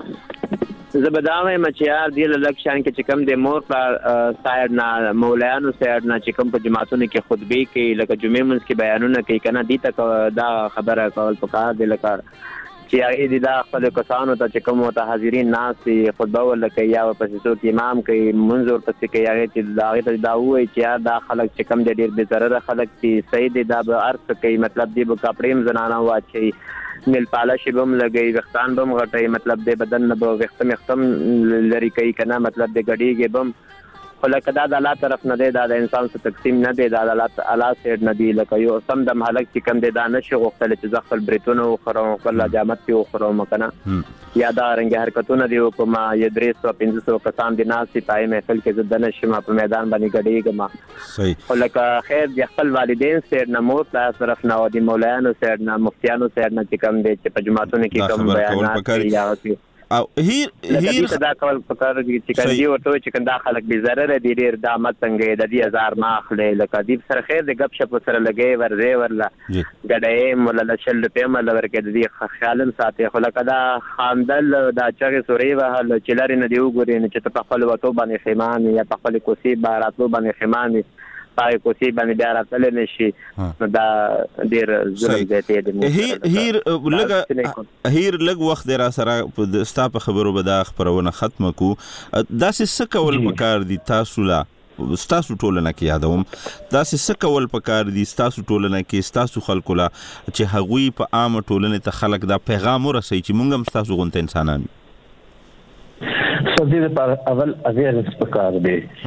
زبداوی مچیار دی لکشان کې چې کوم د مور په سایډ نه مولایانو سایډ نه چې کوم په جماعتونو کې خطبه کوي لکه جمعې منځ کې بیانونه کوي کنه دي تک دا خبره کول پکار دی لکه چې هغه دي دا خپل کسانو ته چې کوم ته حاضرین ناس خطبه ولکه یا په سیسو کې امام کوي منظور پسې کوي هغه چې دا هغه دا وایي چې دا خلک چې کوم د ډیر به ضرر خلک چې صحیح دي دا به ارث کوي مطلب دی په کپړې زنانه واچي نیل پالش بم لګي وختان بم غټي مطلب د بدن نه به وخت مختم لري کوي کنه مطلب د غړيږي بم خلک دا د الله طرف نه دی دا د انسان څخه تقسیم نه دی دا د الله سره نه دی لکه یو سم د مهلک چې کم دی دا نشي غوښتل چې ځخل بریتونه خورو کله جامت یو خورو مکنه یا دا رنګ حرکتونه دی کوم یې درې سو پنځه سو کسان د ناس پای محفل کې زده نشم په میدان باندې غړيږم صحیح خلک خیر د خپل والدین سره نه مو طرف نه او د مولایانو سره نه مفتیانو سره نه چې کم دی چې په جماعتونو کې کوم بیانات یا او هیر هیر دا کول پکار دي چې کندي ورته چې کنده خلک به ضرر دي ډیر د امت څنګه د دې هزار ما اخلي لکه دې سره خیر د غب شپ سره لګي ورځي ورلا غډې مولا شل په مل ورکه دې خیالم ساتي خو لکه دا خاندل دا چغه سوري وهل چې لري نه دی وګوري چې په خپل وته باندې خیمان یا په خپل کوسي باراتو باندې خیمان پای کوسي باندې بیا راتل نشي دا ډیر ظلم دی ته هیر هیر لګ هیر لګ وخت را سره د ستا په خبرو به دا خبرونه ختم کو دا څه کول پکار دي تاسو لا تاسو ټولنه کې یادوم دا څه کول پکار دي تاسو ټولنه کې تاسو خلکو لا چې هغوی په عام ټولنه ته خلک دا پیغام ورسوي چې مونږ هم تاسو غونته انسانان سدي پر اول اویرنس پکار دی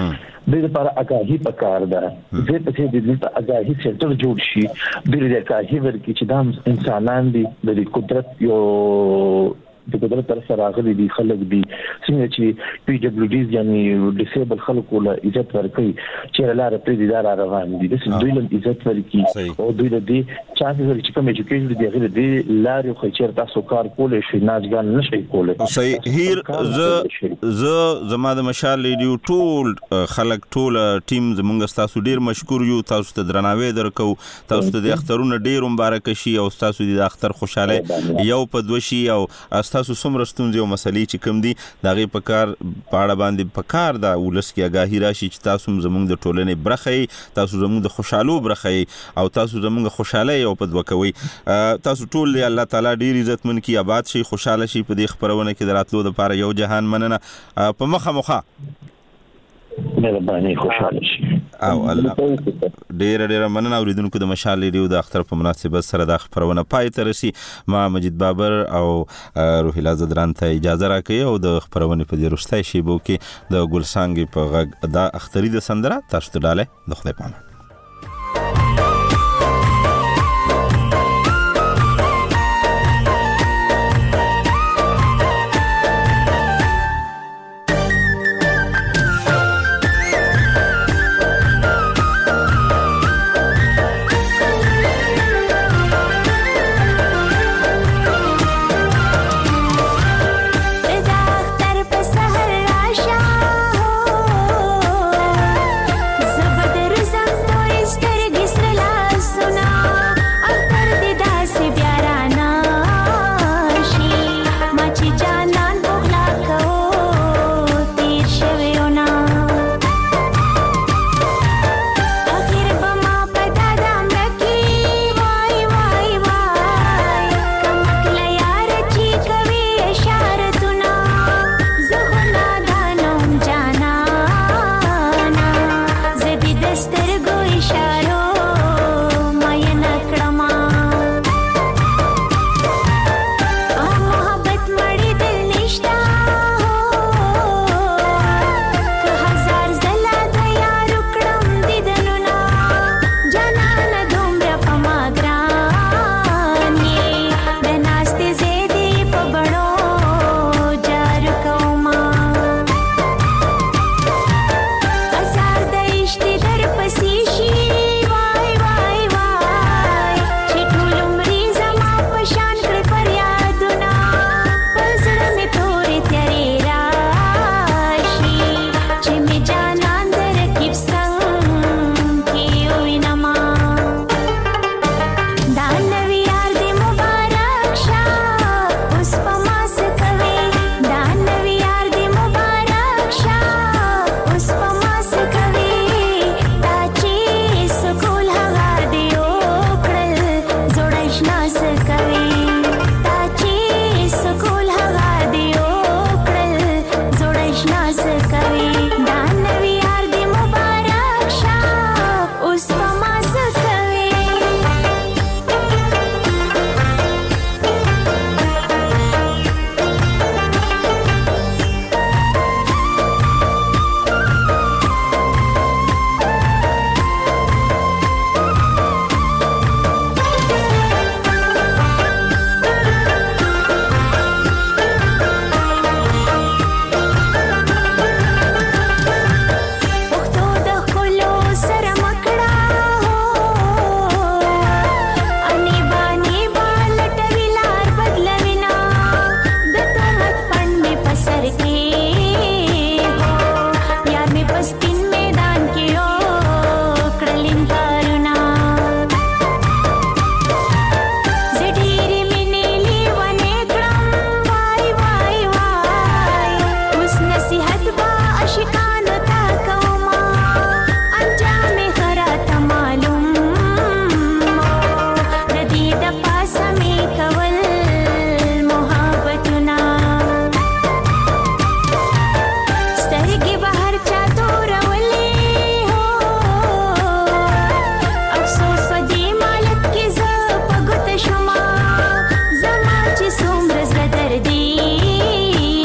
د لپاره اګاهي پکار ده زه په دې د دې اګاهي سنټر جوړ شي د دې اګاهي ورکې چې د انسانان دي د قدرت یو د قدرت تر سره راغلي دي خلک دي څنګه چې پی دبليو ډیز یعنی ډیسیبل خلکو له عزت ورکړي چې لاره پرې دي دار روان دي د دوی له عزت ورکړي او دوی له دې چانس لري چې کوم ایجوکیشن دي غیر دي لارې خو چې تاسو کار کولای شي ناځګان نشي کولای صحیح هیر ز ز زما د مشال لیډیو ټول خلک ټول ټیم زمونږ تاسو ډیر مشکور یو تاسو ته درناوی درکو تاسو ته د اخترونه ډیر مبارک شي او تاسو د اختر خوشاله یو په دوشي او تاسو څومره ستونزې او مسلې چې کوم دي دغه په کار پاړه باندې په کار دا ولس کې آگاهی راشي چې تاسو زموږ د ټولنې برخه تاسو زموږ د خوشحالو برخه او تاسو زموږ خوشاله او په دوکوي تاسو ټول الله تعالی ډیر عزتمن کی آباد شي خوشاله شي په دې خبرونه کې دراتلو د لپاره یو جهان مننه په مخه مخه مهرباني خوشاله شي او الله ډیر ډیر مننه اوریدونکو د مشال لیډیو د اختر په مناسبت سره د خبرونه پای ته رسي ما مجید بابر او روحیلا زدران ته اجازه راکړي او د خبرونه په دې رښتای شی بو کې د ګلسانګي په غږ د اختری د سندره تاسو ته ډاله د خدای پامه